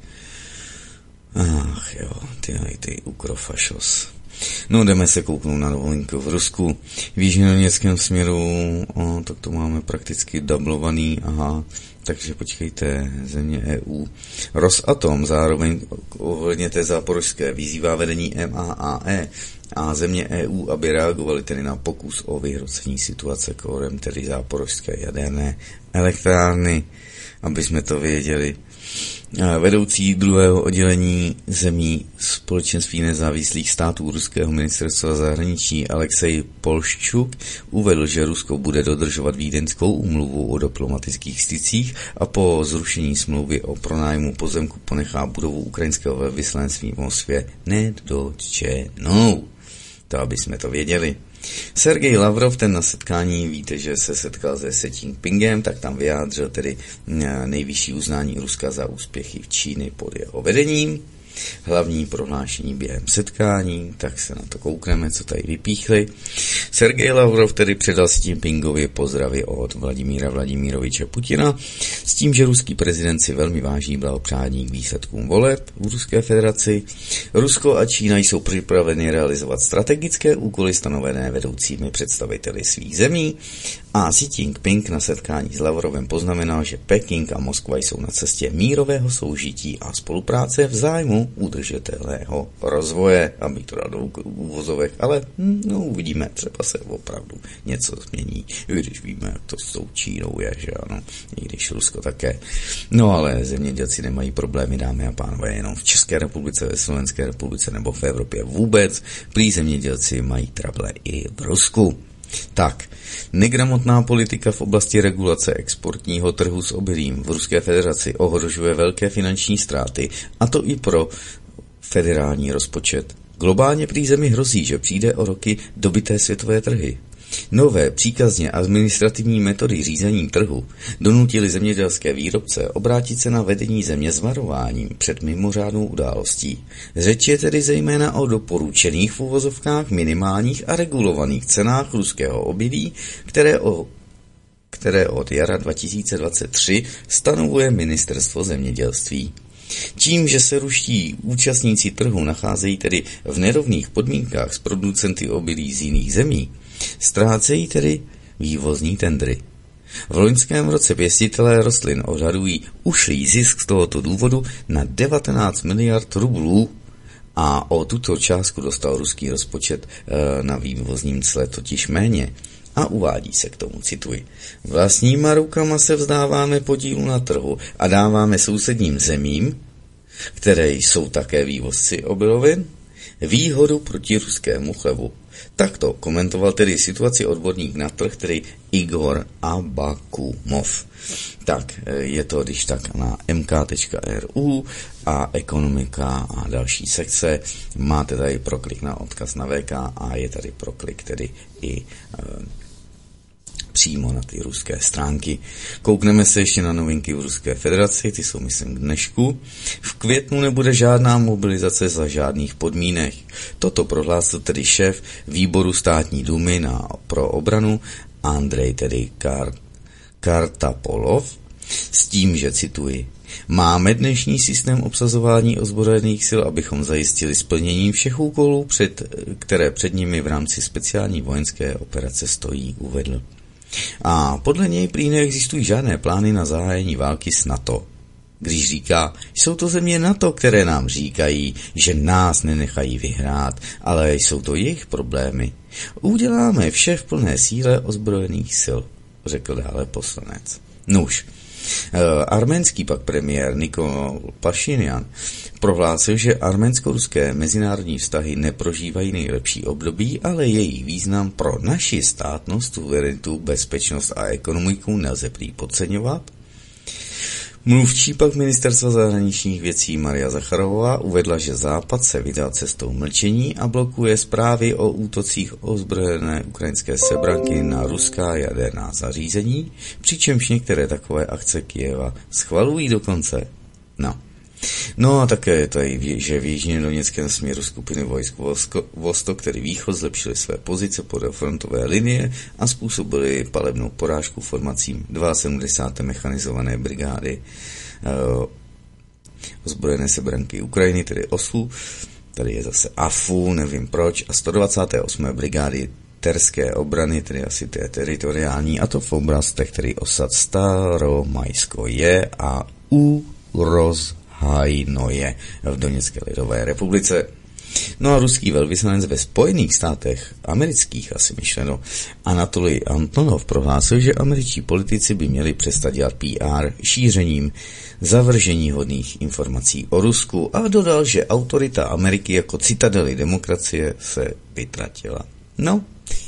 Ach jo, ty, ty ukrofašos. No, jdeme se kouknout na dovolenku v Rusku. V jižnědoněckém směru, o, tak to máme prakticky dublovaný, aha, takže počkejte, země E U. Rosatom zároveň ohledně té záporožské vyzývá vedení M A A E a země E U, aby reagovali tedy na pokus o vyhrocení situace kolem tedy záporožské jaderné elektrárny, aby jsme to věděli. Vedoucí druhého oddělení zemí Společenství nezávislých států ruského ministerstva zahraničí Alexej Polščuk uvedl, že Rusko bude dodržovat Vídeňskou úmluvu o diplomatických stycích a po zrušení smlouvy o pronájmu pozemku ponechá budovu ukrajinského velvyslanectví v Moskvě nedotčenou. To, aby jsme to věděli. Sergej Lavrov, ten na setkání, víte, že se setkal se Xi Jinpingem, tak tam vyjádřil tedy nejvyšší uznání Ruska za úspěchy v Číny pod jeho vedením. Hlavní prohlášení během setkání, tak se na to koukneme, co tady vypíchli. Sergej Lavrov tedy předal Xi Jinpingovi pozdravy od Vladimíra Vladimiroviče Putina. S tím, že ruský prezident si velmi váží blahopřání k výsledkům voleb v Ruské federaci. Rusko a Čína jsou připraveny realizovat strategické úkoly stanovené vedoucími představiteli svých zemí a Xi Jinping na setkání s Lavrovem poznamenal, že Peking a Moskva jsou na cestě mírového soužití a spolupráce v zájmu udržitelného rozvoje, aby to dal do úvozovek, ale no, uvidíme, třeba se opravdu něco změní, když víme, jak to s tou Čínou je, že ano, i když Rusko také. No ale zemědělci nemají problémy, dámy a pánové, jenom v České republice, ve Slovenské republice nebo v Evropě vůbec, prý zemědělci mají trable i v Rusku. Tak, negramotná politika v oblasti regulace exportního trhu s obilím v Ruské federaci ohrožuje velké finanční ztráty, a to i pro federální rozpočet. Globálně prý zemi hrozí, že přijde o roky dobyté světové trhy. Nové příkazně administrativní metody řízení trhu donutily zemědělské výrobce obrátit se na vedení země s varováním před mimořádnou událostí. Řeč je tedy zejména o doporučených v uvozovkách minimálních a regulovaných cenách ruského obilí, které, o, které od jara dva tisíce dvacet tři stanovuje Ministerstvo zemědělství. Tím, že se ruští účastníci trhu nacházejí tedy v nerovných podmínkách s producenty obilí z jiných zemí, ztrácejí tedy vývozní tendry. V loňském roce pěstitelé rostlin odhadují ušlý zisk z tohoto důvodu na devatenáct miliard rublů a o tuto částku dostal ruský rozpočet e, na vývozním cle totiž méně. A uvádí se k tomu, cituji, vlastníma rukama se vzdáváme podílu na trhu a dáváme sousedním zemím, které jsou také vývozci obilovin, výhodu proti ruskému chlevu. Takto komentoval tedy situaci odborník na trh, tedy Igor Abakumov. Tak, je to když tak na em ká tečka er u a ekonomika a další sekce. Máte tady proklik na odkaz na vé ká a je tady proklik tedy i e, přímo na ty ruské stránky. Koukneme se ještě na novinky v Ruské federaci, ty jsou myslím k dnešku. V květnu nebude žádná mobilizace za žádných podmínek. Toto prohlásil tedy šéf výboru státní dumy na, pro obranu Andrej tedy Kar, Kartapolov s tím, že cituji, máme dnešní systém obsazování ozbrojených sil, abychom zajistili splnění všech úkolů, před, které před nimi v rámci speciální vojenské operace stojí, uvedl. A podle něj prý neexistují žádné plány na zahájení války s NATO. Když říká, jsou to země NATO, které nám říkají, že nás nenechají vyhrát, ale jsou to jejich problémy. Uděláme vše v plné síle ozbrojených sil, řekl dále poslanec. Nuž, arménský pak premiér Nikol Pašinjan prohlásil, že arménsko-ruské mezinárodní vztahy neprožívají nejlepší období, ale jejich význam pro naši státnost, suverenitu, bezpečnost a ekonomiku nelze prý podceňovat. Mluvčí pak ministerstva zahraničních věcí Maria Zacharová uvedla, že Západ se vydal cestou mlčení a blokuje zprávy o útocích ozbrojené ukrajinské sebranky na ruská jaderná zařízení, přičemž některé takové akce Kyjeva schvalují dokonce. No. No a také je tady, že v jižním doněckém směru skupiny vojsk Vostok, který východ, zlepšili své pozice podél frontové linie a způsobili palebnou porážku formacím sedmdesát dva mechanizované brigády uh, ozbrojené sebranky Ukrajiny, tedy O S U, tady je zase A F U, nevím proč, a sto dvacáté osmé brigády terské obrany, tedy asi té teritoriální, a to v oblastech, který osad Staromajsko je a U Roz Hajnoje v Doněcké lidové republice. No a ruský velvyslanec ve Spojených státech amerických, asi myšleno, Anatolij Antonov prohlásil, že američtí politici by měli přestat dělat P R šířením zavržení hodných informací o Rusku a dodal, že autorita Ameriky jako citadely demokracie se vytratila. No,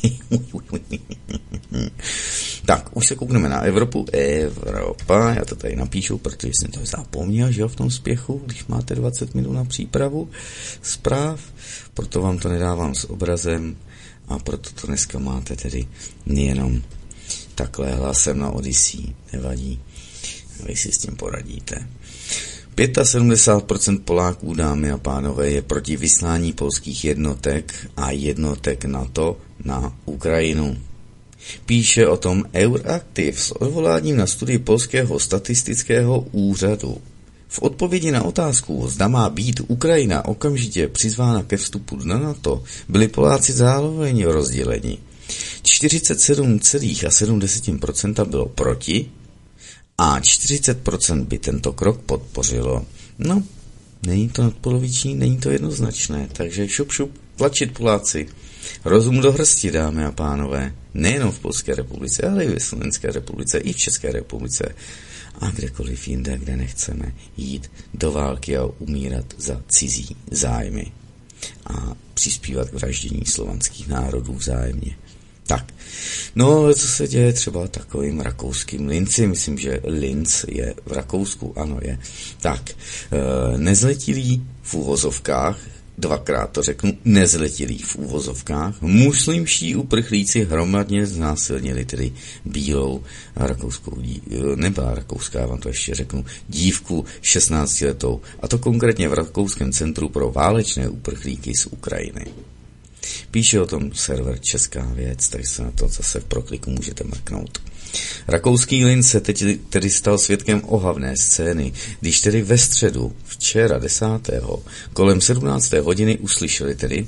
tak, už se koukneme na Evropu. Evropa, já to tady napíšu, protože jsem to zapomněl, že jo, v tom spěchu, když máte dvacet minut na přípravu zpráv, proto vám to nedávám s obrazem a proto to dneska máte tedy jenom takhle hlasem na Odyssey, nevadí, vy si s tím poradíte. sedmdesát pět procent Poláků, dámy a pánové, je proti vyslání polských jednotek a jednotek NATO na Ukrajinu. Píše o tom Euraktiv s odvoláním na studii Polského statistického úřadu. V odpovědi na otázku, zda má být Ukrajina okamžitě přizvána ke vstupu na NATO, byli Poláci zároveň rozděleni. čtyřicet sedm celá sedm procenta bylo proti a čtyřicet procent by tento krok podpořilo. No, není to nadpoloviční, není to jednoznačné, takže šup šup, tlačit Poláci. Rozum do hrsti, dámy a pánové, nejenom v Polské republice, ale i v Slovenské republice, i v České republice a kdekoliv jinde, kde nechceme jít do války a umírat za cizí zájmy a přispívat k vraždění slovanských národů vzájemně. Tak, no ale co se děje třeba takovým rakouským Linci, myslím, že Linz je v Rakousku, ano je. Tak, e, nezletilí v uvozovkách, dvakrát to řeknu, nezletilí v uvozovkách, muslimští uprchlíci hromadně znásilnili tedy bílou rakouskou, nebyla rakouská, já vám to ještě řeknu, dívku šestnáctiletou, a to konkrétně v Rakouském centru pro válečné uprchlíky z Ukrajiny. Píše o tom server Česká věc, takže se na to zase v prokliku můžete mrknout. Rakouský Linz se teď tedy stal svědkem ohavné scény, když tedy ve středu, včera desátého kolem sedmnácté hodiny uslyšeli tedy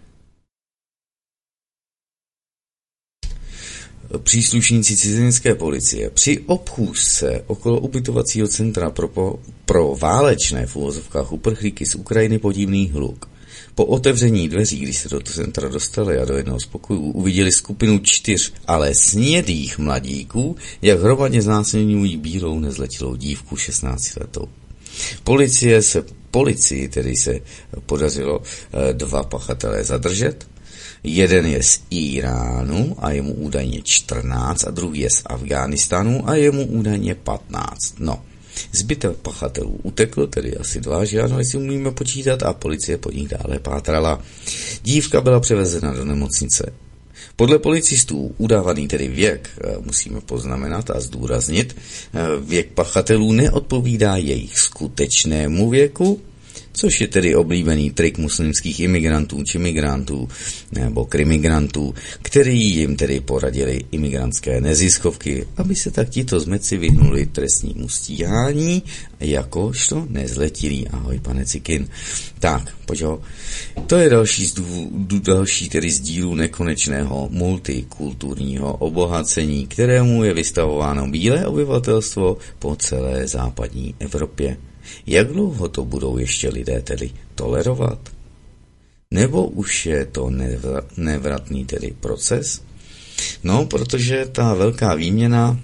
příslušníci cizinecké policie při obchůzce okolo ubytovacího centra pro, pro válečné v uvozovkách uprchlíky z Ukrajiny podivný hluk. Po otevření dveří, když se do centra dostali a do jednoho z pokojů, uviděli skupinu čtyř, ale snědých mladíků, jak hromadně znásilňují bílou nezletilou dívku šestnáctiletou. Policie se, policii tedy se podařilo dva pachatelé zadržet. Jeden je z Iránu a je mu údajně čtrnáct a druhý je z Afghánistánu a je mu údajně patnáct. No. Zbytek pachatelů utekl, tedy asi dva, že ano, jestli umíme počítat, a policie po nich dále pátrala. Dívka byla převezena do nemocnice. Podle policistů udávaný tedy věk, musíme poznamenat a zdůraznit, věk pachatelů neodpovídá jejich skutečnému věku, což je tedy oblíbený trik muslimských imigrantů či migrantů nebo krimigrantů, který jim tedy poradili imigrantské neziskovky, aby se tak tito zmeci vyhnuli trestnímu stíhání, jakožto nezletilí. Ahoj, pane Cikin. Tak, pojď ho. To je další z důvodů, další tedy z dílů nekonečného multikulturního obohacení, kterému je vystavováno bílé obyvatelstvo po celé západní Evropě. Jak dlouho to budou ještě lidé tedy tolerovat? Nebo už je to nevratný tedy proces? No, protože ta velká výměna,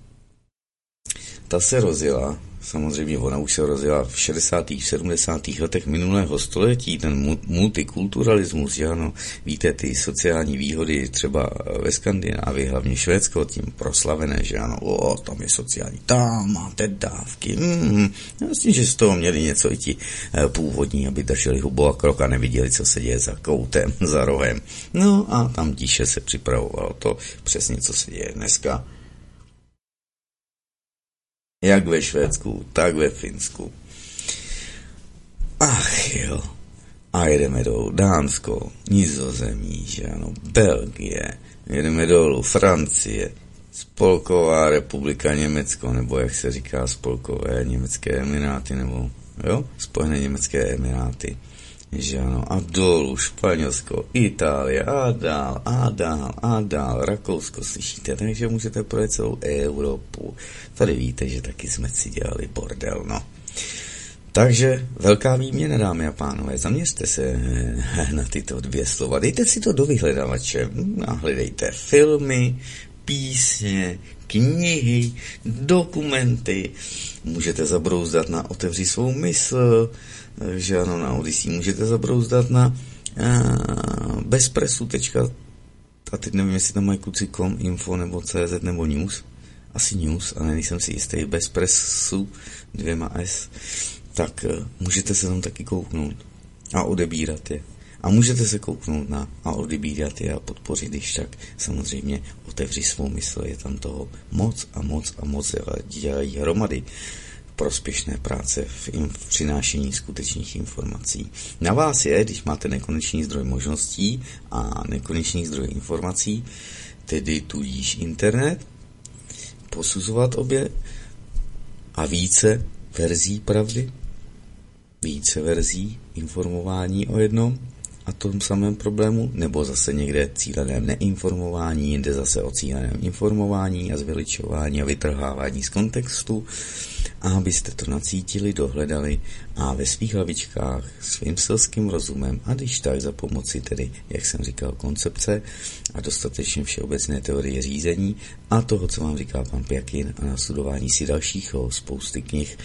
ta se rozjela, samozřejmě ona už se rozjela v šedesátých, sedmdesátých letech minulého století, ten multikulturalismus, že ano, víte, ty sociální výhody třeba ve Skandinávii, hlavně Švédsko, tím proslavené, že ano, o, tam je sociální, tam máte dávky, mm, vlastně, že z toho měli něco i ti původní, aby drželi hubu a krok a neviděli, co se děje za koutem, za rohem. No a tam tiše se připravovalo to přesně, co se děje dneska. Jak ve Švédsku, tak ve Finsku. Ach jo. A jedeme dolů Dánsko, Nizozemí, že ano, Belgie, jedeme dolů Francie, Spolková republika Německo, nebo jak se říká, Spolkové německé emiráty, nebo jo, Spojené německé emiráty. Že ano, a dolů Španělsko, Itálie, a dál, a dál, a dál, Rakousko, slyšíte, takže můžete projet celou Evropu. Tady víte, že taky jsme si dělali bordel, no. Takže velká výměna, dámy a pánové, zaměřte se na tyto dvě slova, dejte si to do vyhledavače a hledejte filmy, písně, knihy, dokumenty, můžete zabrouzdat na Otevři svou mysl, že ano, na Odyssey můžete zabrouzdat na uh, bezpresu. A teď nevím, jestli tam mají kluci kom, info nebo cz nebo news. Asi news, ale nejsem si jistý. Bezpresu dvěma s. Tak uh, můžete se tam taky kouknout a odebírat je. A můžete se kouknout na a odebírat je a podpořit, když tak samozřejmě Otevři svou mysl. Je tam toho moc a moc a moc, dělají hromady prospěšné práce v, im, v přinášení skutečných informací. Na vás je, když máte nekonečný zdroj možností a nekonečný zdroj informací, tedy tudíž internet, posuzovat obě a více verzí pravdy, více verzí informování o jednom a tom samém problému, nebo zase někde cíleném neinformování, jinde zase o cíleném informování a zveličování a vytrhávání z kontextu, a abyste to nacítili, dohledali a ve svých hlavičkách svým selským rozumem a když tak za pomoci tedy, jak jsem říkal, koncepce a dostatečně všeobecné teorie řízení a toho, co vám říká pan Pjakin a nastudování si dalších spousty knih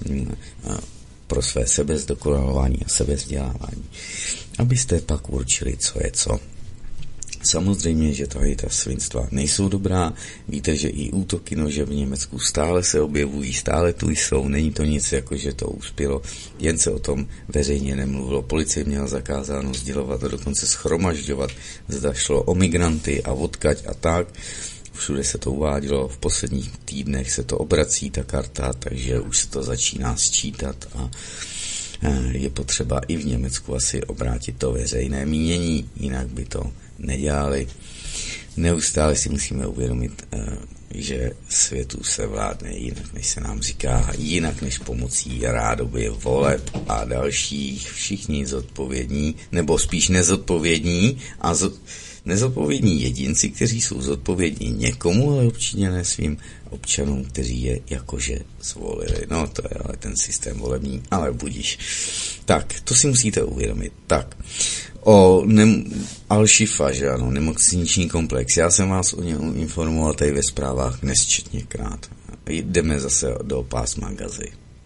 pro své sebezdokonalování a sebezdělávání, abyste pak určili, co je co. Samozřejmě, že tady ta svinstva nejsou dobrá. Víte, že i útoky nože v Německu stále se objevují, stále tu jsou. Není to nic, jako že to uspělo. Jen se o tom veřejně nemluvilo. Policie měla zakázáno sdělovat a dokonce shromažďovat. Zda šlo o migranty a odkaď a tak. Všude se to uvádělo. V posledních týdnech se to obrací, ta karta, takže už se to začíná sčítat a je potřeba i v Německu asi obrátit to veřejné mínění, jinak by to nedělali. Neustále si musíme uvědomit, že světu se vládne jinak, než se nám říká, jinak než pomocí rádoby voleb a dalších, všichni zodpovědní, nebo spíš nezodpovědní a zod, nezodpovědní jedinci, kteří jsou zodpovědní někomu, ale určitě ne svým občanům, kteří je jakože zvolili. No to je ale ten systém volební, ale budíš. Tak, to si musíte uvědomit. Tak, o nem- Al-Shifa, že ano, nemocniční komplex. Já jsem vás o něm informoval tady ve zprávách nesčetněkrát. Jdeme zase do pásma Gazy.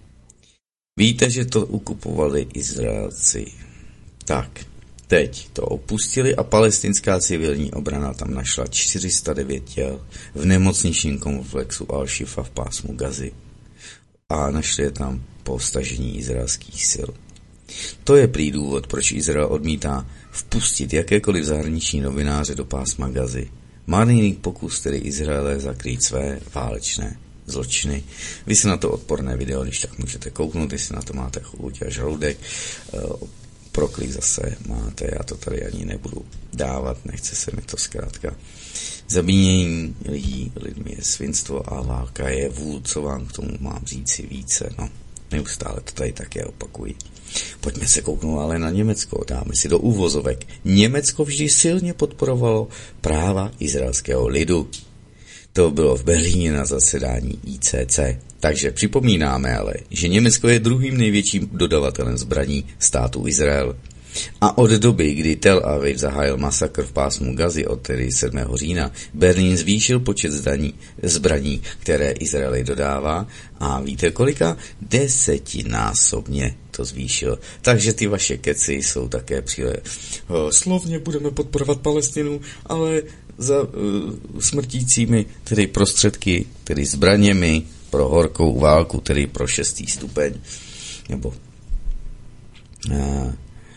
Víte, že to ukupovali Izraelci. Tak, teď to opustili a palestinská civilní obrana tam našla čtyři sta devět těl v nemocničním komplexu Al-Shifa v pásmu Gazy. A našli je tam po stažení izraelských sil. To je prý důvod, proč Izrael odmítá vpustit jakékoliv zahraniční novináře do pásma Gazy. Marný pokus tedy Izraele zakrýt své válečné zločiny. Vy si na to odporné video, když tak můžete kouknout, jestli na to máte chuť a žaludek. Proklik zase máte, já to tady ani nebudu dávat, nechce se mi to zkrátka. Zabíjení lidí lidmi je svinstvo a válka je vůl, co vám k tomu mám říci více, no. Neustále to tady také opakuji. Pojďme se kouknout ale na Německo, dáme si do úvozovek. Německo vždy silně podporovalo práva izraelského lidu. To bylo v Berlíně na zasedání I C C. Takže připomínáme ale, že Německo je druhým největším dodavatelem zbraní státu Izrael. A od doby, kdy Tel Aviv zahájil masakr v pásmu Gazy od tedy sedmého října, Berlín zvýšil počet zdaní, zbraní, které Izraeli dodává a víte kolika? Desetinásobně to zvýšil. Takže ty vaše keci jsou také příle. Slovně budeme podporovat Palestinu, ale za uh, smrtícími tedy prostředky, tedy zbraněmi pro horkou válku, tedy pro šestý stupeň. Nebo uh,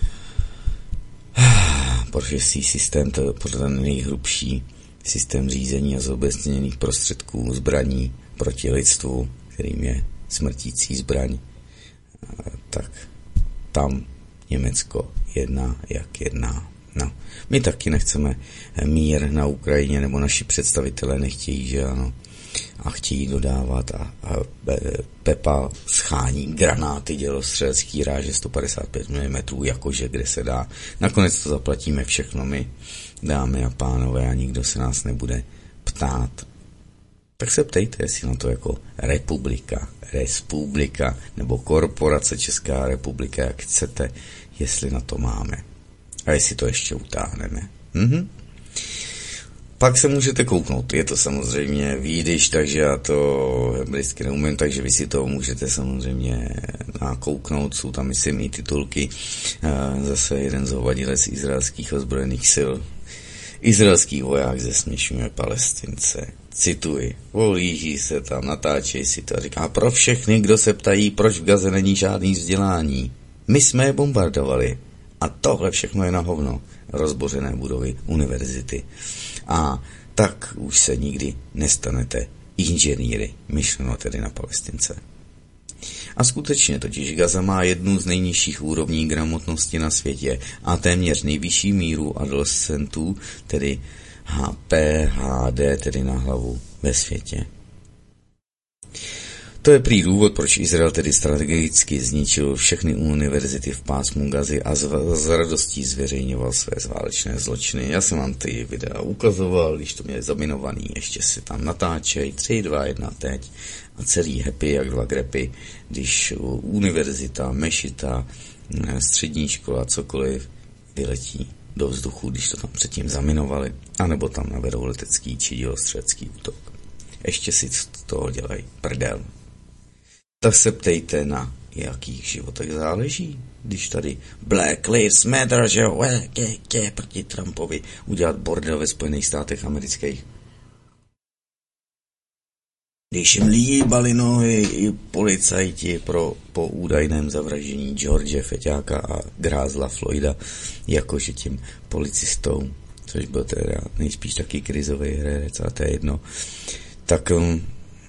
pro šestý systém, to je pro ten nejhrubší systém řízení a zobecněných prostředků zbraní proti lidstvu, kterým je smrtící zbraň. Uh, tak tam Německo jedná, jak jedná. No, my taky nechceme mír na Ukrajině, nebo naši představitelé nechtějí, že ano, a chtějí dodávat a, a Pepa schání granáty dělostřelecký ráže sto padesát pět milimetrů, jakože kde se dá. Nakonec to zaplatíme všechno my, dámy a pánové, a nikdo se nás nebude ptát. Tak se ptejte, jestli na to jako republika, respublika, nebo korporace Česká republika, jak chcete, jestli na to máme. A jestli to ještě utáhneme. Mhm. Pak se můžete kouknout. Je to samozřejmě výdyš, takže já to hebrejsky neumím, takže vy si to můžete samozřejmě nakouknout. Jsou tam, myslím, i titulky. Zase jeden z hovadilec izraelských ozbrojených sil. Izraelský voják zesměšňuje Palestince. Cituji. Volíží se tam, natáčejí si to a říká, pro všechny, kdo se ptají, proč v Gaze není žádný vzdělání. My jsme je bombardovali. A tohle všechno je na hovno. Rozbořené budovy univerzity. A tak už se nikdy nestanete inženýry, myšleno tedy na Palestince. A skutečně totiž Gaza má jednu z nejnižších úrovní gramotnosti na světě a téměř nejvyšší míru adolescentů, tedy H P H D, tedy na hlavu ve světě. To je prý důvod, proč Izrael tedy strategicky zničil všechny univerzity v pásmu Gazy a z, z radostí zveřejňoval své válečné zločiny. Já jsem vám ty videa ukazoval, když to měli zaminovaný, ještě si tam natáčej, tři, dva, jedna teď a celý happy jak dva grepy, když univerzita, mešita, střední škola, cokoliv vyletí do vzduchu, když to tam předtím zaminovali, anebo tam navedou letecký či dělostřelecký útok. Ještě si z toho dělají prdel. Tak se ptejte, na jakých životech záleží, když tady Black Lives Matter, že jo, ke, ke, proti Trumpovi udělat bordel ve Spojených státech amerických. Když jim líbali nohy i policajti pro, po údajném zavraždění George Feťáka a grázla Floyda, jakože tím policistou, což byl teda nejspíš taky krizový herec, a to je jedno, tak um,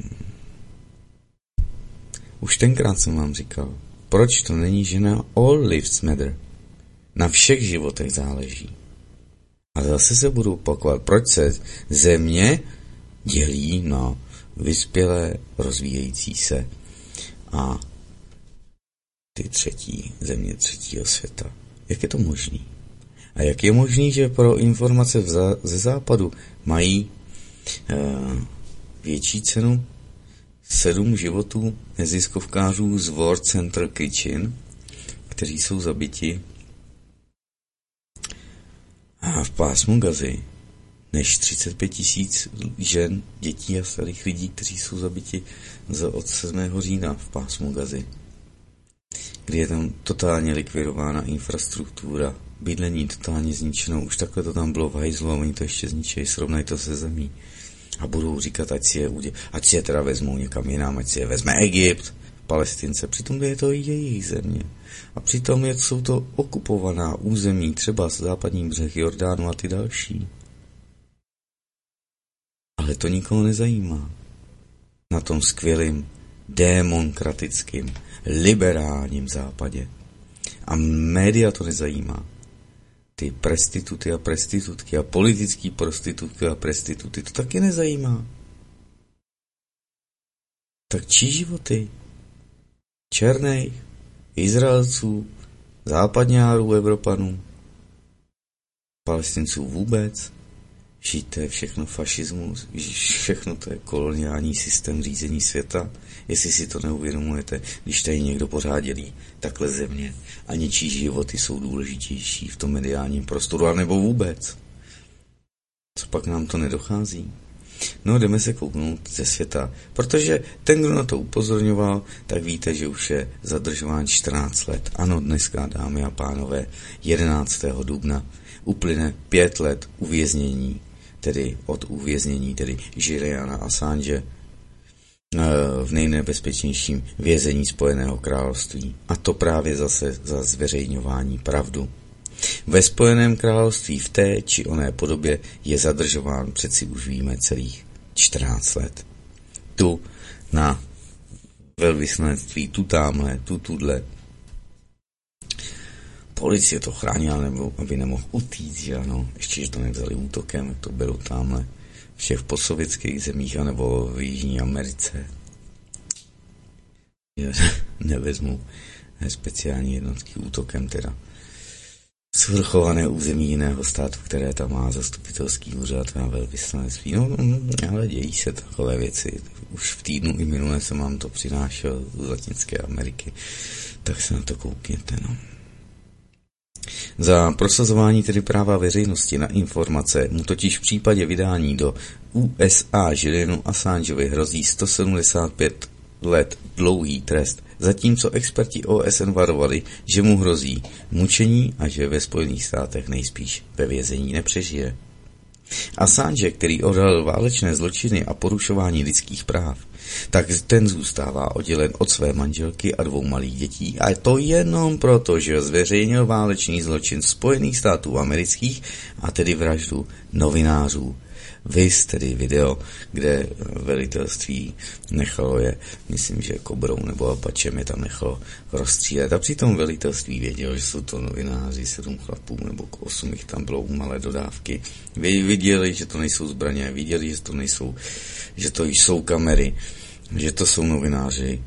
už tenkrát jsem vám říkal, proč to není, že na all lives matter. Na všech životech záleží. A zase se budu opakovat, proč se země dělí na vyspělé, rozvíjející se a ty třetí, země třetího světa. Jak je to možný? A jak je možný, že pro informace ze západu mají e, větší cenu sedm životů neziskovkářů z World Central Kitchen, kteří jsou zabiti a v pásmu Gazy, než třicet pět tisíc žen, dětí a starých lidí, kteří jsou zabiti od sedmého října v pásmu Gazy, kdy je tam totálně likvidována infrastruktura, bydlení totálně zničeno, už takhle to tam bylo v hajzlu a oni to ještě zničejí, srovnají to se zemí. A budou říkat, ať si je, udě- ať si je teda vezmou někam jinam, ať si je vezme Egypt, Palestince. Přitom je to jejich země. A přitom jak jsou to okupovaná území, třeba západní břeh Jordánu a ty další. Ale to nikoho nezajímá. Na tom skvělým, demokratickým, liberálním západě. A média to nezajímá. Ty prestituty a prestitutky a politický prostitutky a prestituty, to taky nezajímá. Tak čí životy? Černých, Izraelců, západňárů, Evropanů, Palestinců vůbec? Žít to je všechno fašismus, všechno to je koloniální systém řízení světa, jestli si to neuvědomujete, když tady někdo pořád dělí takhle země a něčí životy jsou důležitější v tom mediálním prostoru, anebo vůbec. Co pak nám to nedochází? No, jdeme se kouknout ze světa, protože ten, kdo na to upozorňoval, tak víte, že už je zadržován čtrnáct let. Ano, dneska, dámy a pánové, jedenáctého dubna uplyne pět let uvěznění, tedy od uvěznění, tedy Juliana Assange v nejnebezpečnějším vězení Spojeného království. A to právě zase za zveřejňování pravdu. Ve Spojeném království v té či oné podobě je zadržován, přeci už víme, celých čtrnáct let. Tu na velvyslanectví, tu tamhle, tu tudle. Policie to chránila, nebo aby nemohl utíct, že ano, ještě, že to nevzali útokem, to bylo tamhle všech posovětských zemích, anebo v Jižní Americe. Nevezmu speciální jednotky útokem, teda svrchované území jiného státu, které tam má zastupitelský úřad a velvyslanectví. No, ale dějí se takové věci. Už v týdnu i minule jsem vám to přinášel z Latinské Ameriky, tak se na to koukněte, no. Za prosazování tedy práva veřejnosti na informace mu totiž v případě vydání do U S A Julianu Assangeovi hrozí sto sedmdesát pět let dlouhý trest, zatímco experti O S N varovali, že mu hrozí mučení a že ve Spojených státech nejspíš ve vězení nepřežije. Assange, který odhalil válečné zločiny a porušování lidských práv, tak ten zůstává oddělen od své manželky a dvou malých dětí, a to jenom proto, že zveřejnil válečný zločin Spojených států amerických, a tedy vraždu novinářů Viz tedy video, kde velitelství nechalo je, myslím, že kobrou nebo apačem je tam nechalo rozstřílet. A přitom velitelství vědělo, že jsou to novináři, sedm chlapů nebo osm jich tam bylo malé dodávky. Viděli, že to nejsou zbraně, viděli, že to nejsou, že to jsou kamery, že to jsou novináři.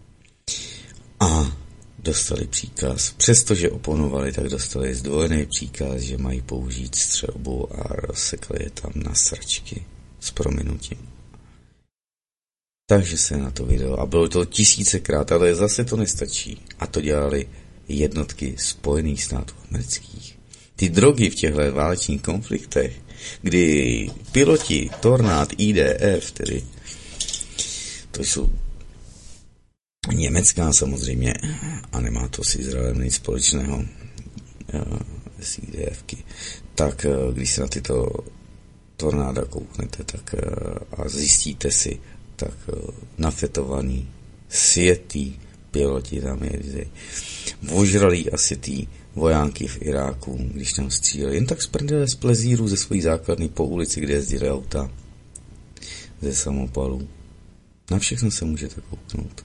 A dostali příkaz, přestože oponovali, tak dostali zdvojený příkaz, že mají použít střelbu a rozsekli je tam na sračky s prominutím. Takže se na to video, a bylo to tisícekrát, ale zase to nestačí. A to dělali jednotky Spojených států amerických. Ty drogy v těchto válečných konfliktech, kdy piloti Tornad I D F, tedy to jsou německá samozřejmě, a nemá to s Izraelem nic společného, s IDFky, tak když se na tyto tornáda kouknete tak, a zjistíte si, tak nafetovaný, sjetý piloti tam jezdí, ožralý a sjetý vojánky v Iráku, když tam stříleli, jen tak z prdele z plezíru ze svojí základny po ulici, kde jezdili auta, ze samopalů. Na všechno se můžete kouknout.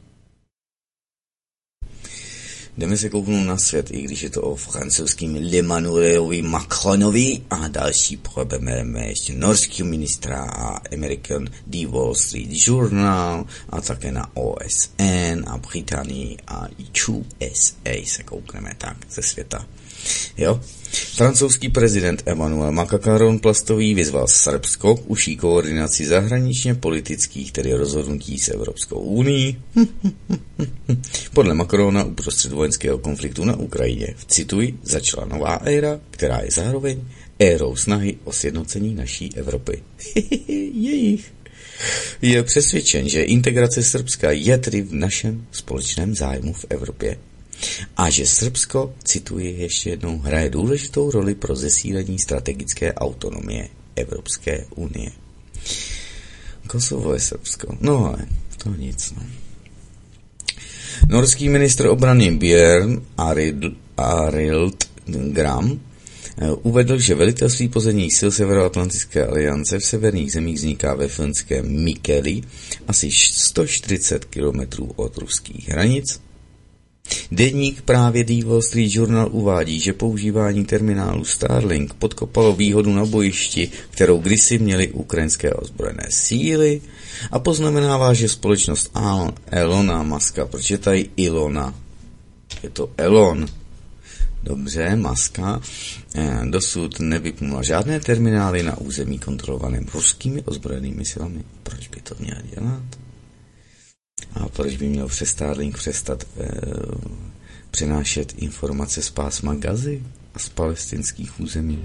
Jdeme se kouknout na svět, i když je to o francouzským Emmanuelovi Macronovi a další probereme ještě norského ministra a American The Wall Street Journal a také na O S N a Británii a U S A se koukneme tak ze světa. Jo? Francouzský prezident Emmanuel Macron plastový vyzval Srbsko k užší koordinaci zahraničně politických, tedy rozhodnutí s Evropskou unii. Podle Macrona uprostřed vojenského konfliktu na Ukrajině, cituji, začala nová éra, která je zároveň érou snahy o sjednocení naší Evropy. Jejich. Je přesvědčen, že integrace Srbska je tedy v našem společném zájmu v Evropě. A že Srbsko, cituji ještě jednou, hraje důležitou roli pro zesílení strategické autonomie Evropské unie. Kosovo je Srbsko. No ale to nic, no. Norský ministr obrany Bjørn Arild Gram uvedl, že velitelství pozemních sil Severoatlantické aliance v severních zemích vzniká ve finském Mikkeli, asi sto čtyřicet kilometrů od ruských hranic. Deník právě The Wall Street Journal uvádí, že používání terminálu Starlink podkopalo výhodu na bojišti, kterou kdysi měly ukrajinské ozbrojené síly, a poznamenává, že společnost Elona Muska, protože tady Ilona, je to Elon, dobře, Muska, dosud nevypnula žádné terminály na území kontrolovaném ruskými ozbrojenými silami. Proč by to měla dělat? A proč by měl přes Starlink přestat e, přenášet informace z pásma Gazy a z palestinských území?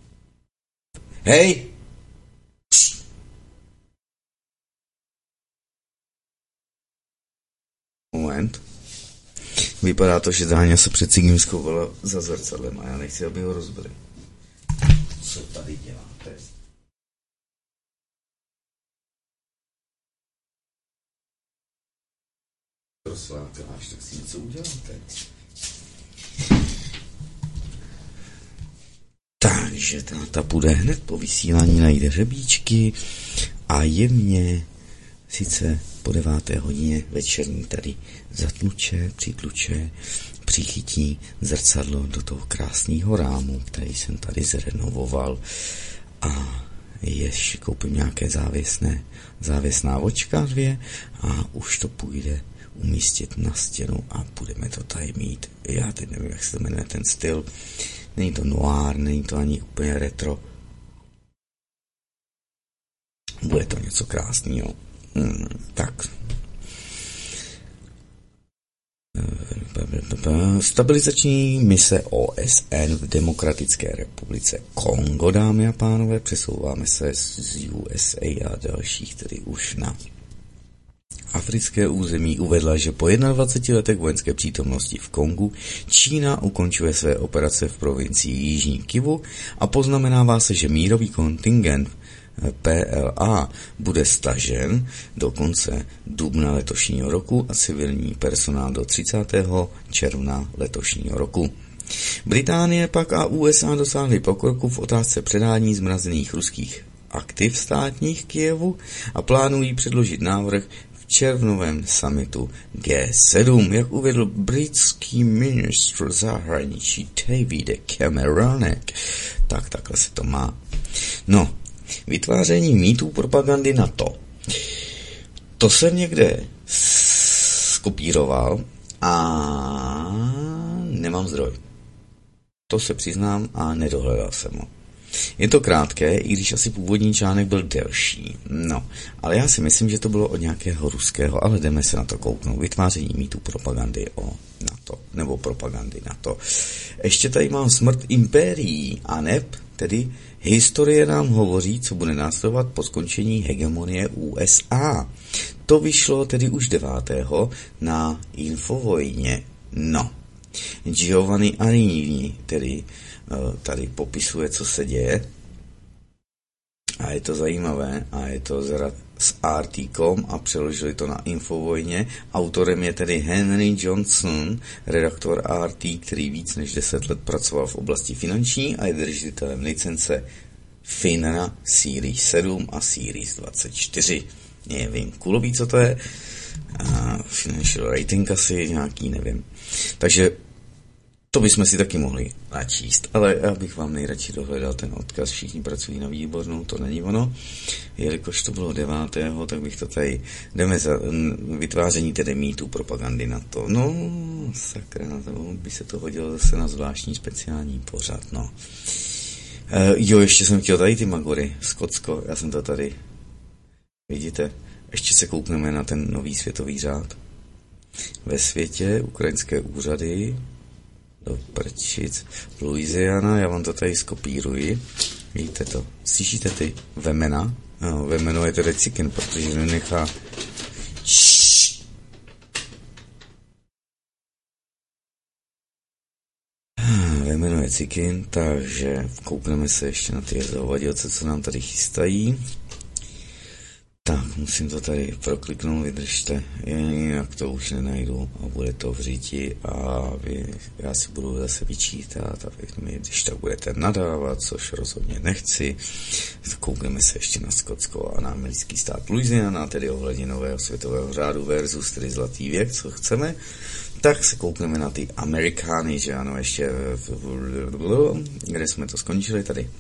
Hej! Moment. Vypadá to, že Dáňa se před Cigim schovala za zrcadlem a já nechci, aby ho rozbili. Co tady děláte? Rozslákáš, tak si něco uděláte. Takže ta půjde hned po vysílání, najde řebíčky a jemně, sice po deváté hodině večerní, tady zatluče, přitluče, přichytí zrcadlo do toho krásného rámu, který jsem tady zrenovoval, a ještě koupím nějaké závěsné, závěsná vočka dvě a už to půjde umístit na stěnu a budeme to tady mít. Já teď nevím, jak se to jmenuje ten styl. Není to noir, není to ani úplně retro. Bude to něco krásného. Hmm, tak. Stabilizační mise O S N v Demokratické republice Kongo, dámy a pánové. Přesouváme se z U S A a dalších, tedy už na africké území. Uvedla, že po dvaceti jedné letech vojenské přítomnosti v Kongu Čína ukončuje své operace v provincii Jižní Kivu a poznamenává se, že mírový kontingent P L A bude stažen do konce dubna letošního roku a civilní personál do třicátého června letošního roku. Británie pak a U S A dosáhly pokroku v otázce předání zmrazených ruských aktiv státních Kyjevu a plánují předložit návrh v červnovém summitu G sedm, jak uvedl britský ministr zahraničí David Cameronek. Tak takhle se to má. No, vytváření mýtů propagandy NATO. To jsem někde skopíroval a nemám zdroj. To se přiznám a nedohledal jsem ho. Je to krátké, i když asi původní článek byl delší. No, ale já si myslím, že to bylo od nějakého ruského, ale jdeme se na to kouknout. Vytváření mýtů propagandy o NATO, nebo propagandy NATO. Ještě tady mám smrt impérií a neb, tedy historie nám hovoří, co bude následovat po skončení hegemonie U S A. To vyšlo tedy už devátého na Infovojně. No, Giovanni Arrighi tedy tady popisuje, co se děje. A je to zajímavé. A je to z R T tečka com a přeložili to na Infovojně. Autorem je tedy Henry Johnson, redaktor R T, který víc než deset let pracoval v oblasti finanční a je držitelem licence FINRA Series sedm a Series dvacet čtyři. Nevím, kulový, co to je. Uh, financial rating asi nějaký, nevím. Takže to bychom si taky mohli načíst, ale já bych vám nejradši dohledal ten odkaz, všichni pracují na Výbornou, to není ono. Jelikož to bylo devátého, tak bych to tady, jdeme za vytváření tedy mýtů propagandy na to. No, sakra, na to by se to hodilo zase na zvláštní speciální pořad, no. E, jo, ještě jsem chtěl tady ty Magory, Skotsko, já jsem to tady, vidíte, ještě se koukneme na ten nový světový řád. Ve světě ukrajinské úřady do prčic. Louisiana, já vám to tady skopíruji. Vidíte to? Slyšíte ty vemena? No, vemeno je tedy cikin, protože nenechá... Vemeno je cikin, takže koukneme se ještě na ty jezovadělce, co nám tady chystají. Tak, musím to tady prokliknout, vydržte, jinak to už nenajdu a bude to v říti a vy, já si budu zase vyčítat a vy mi, když tak budete nadávat, což rozhodně nechci. Koukneme se ještě na Skotsko a na americký stát Louisiana, tedy ohledně nového světového řádu versus tedy zlatý věk, co chceme. Tak se koukneme na ty Amerikány, že ano, ještě kde jsme to skončili tady.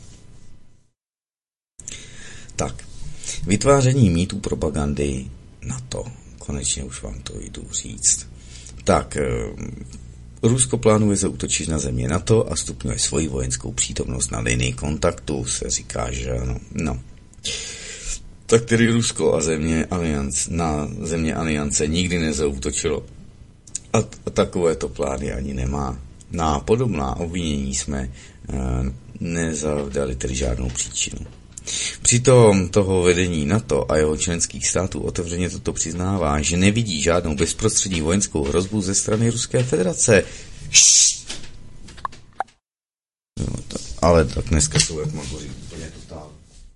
Tak. Vytváření mýtů propagandy NATO. Konečně už vám to jdu říct. Tak, Rusko plánuje zaútočit na země NATO a stupňuje svoji vojenskou přítomnost na linii kontaktu, se říká, že ano. No. Tak tedy Rusko a země aliance, na země aliance nikdy nezaútočilo. A, a takovéto plány ani nemá. Na podobná obvinění jsme e, nezavdali tedy žádnou příčinu. Přitom toho vedení NATO a jeho členských států otevřeně toto přiznává, že nevidí žádnou bezprostřední vojenskou hrozbu ze strany Ruské federace. No, to, ale tak dneska jsou jak Magoři úplně totál.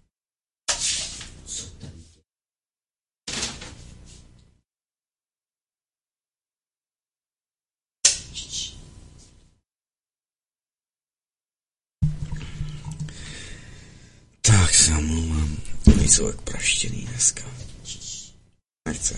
Tak se omlouvám, nejsou jak praštěný dneska. Nechce.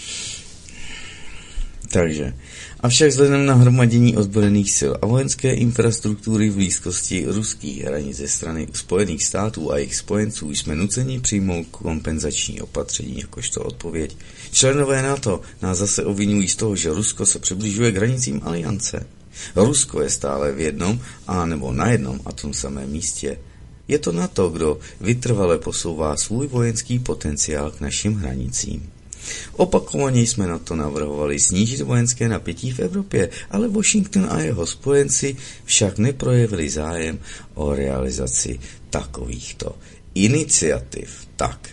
Takže, avšak vzhledem na hromadění ozbrojených sil a vojenské infrastruktury v blízkosti ruských hranic ze strany Spojených států a jejich spojenců jsme nuceni přijmout kompenzační opatření jakožto odpověď. Členové NATO nás zase obvinují z toho, že Rusko se přibližuje k hranicím aliance. Rusko je stále v jednom a nebo na jednom a tom samém místě. Je to NATO, kdo vytrvale posouvá svůj vojenský potenciál k našim hranicím. Opakovaně jsme na to navrhovali snížit vojenské napětí v Evropě, ale Washington a jeho spojenci však neprojevili zájem o realizaci takovýchto iniciativ. Tak,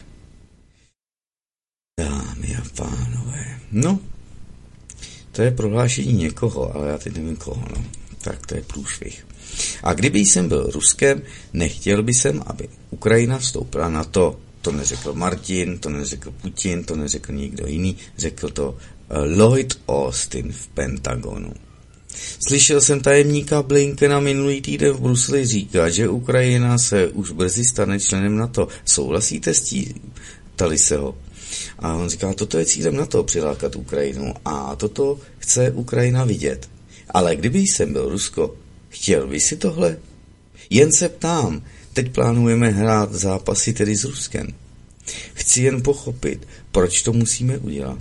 dámy a pánové, no, to je prohlášení někoho, ale já teď nevím koho, no. Tak to je průšvih. A kdyby jsem byl Ruskem, nechtěl by jsem, aby Ukrajina vstoupila na to. To neřekl Martin, to neřekl Putin, to neřekl nikdo jiný, řekl to Lloyd Austin v Pentagonu. Slyšel jsem tajemníka Blinkena minulý týden v Bruseli říkat, že Ukrajina se už brzy stane členem NATO. Souhlasíte s tím? Ptali se ho. A on říká, toto je cílem NATO, přilákat Ukrajinu a toto chce Ukrajina vidět. Ale kdyby jsem byl Rusko, chtěl by si tohle? Jen se ptám, teď plánujeme hrát zápasy tedy s Ruskem. Chci jen pochopit, proč to musíme udělat.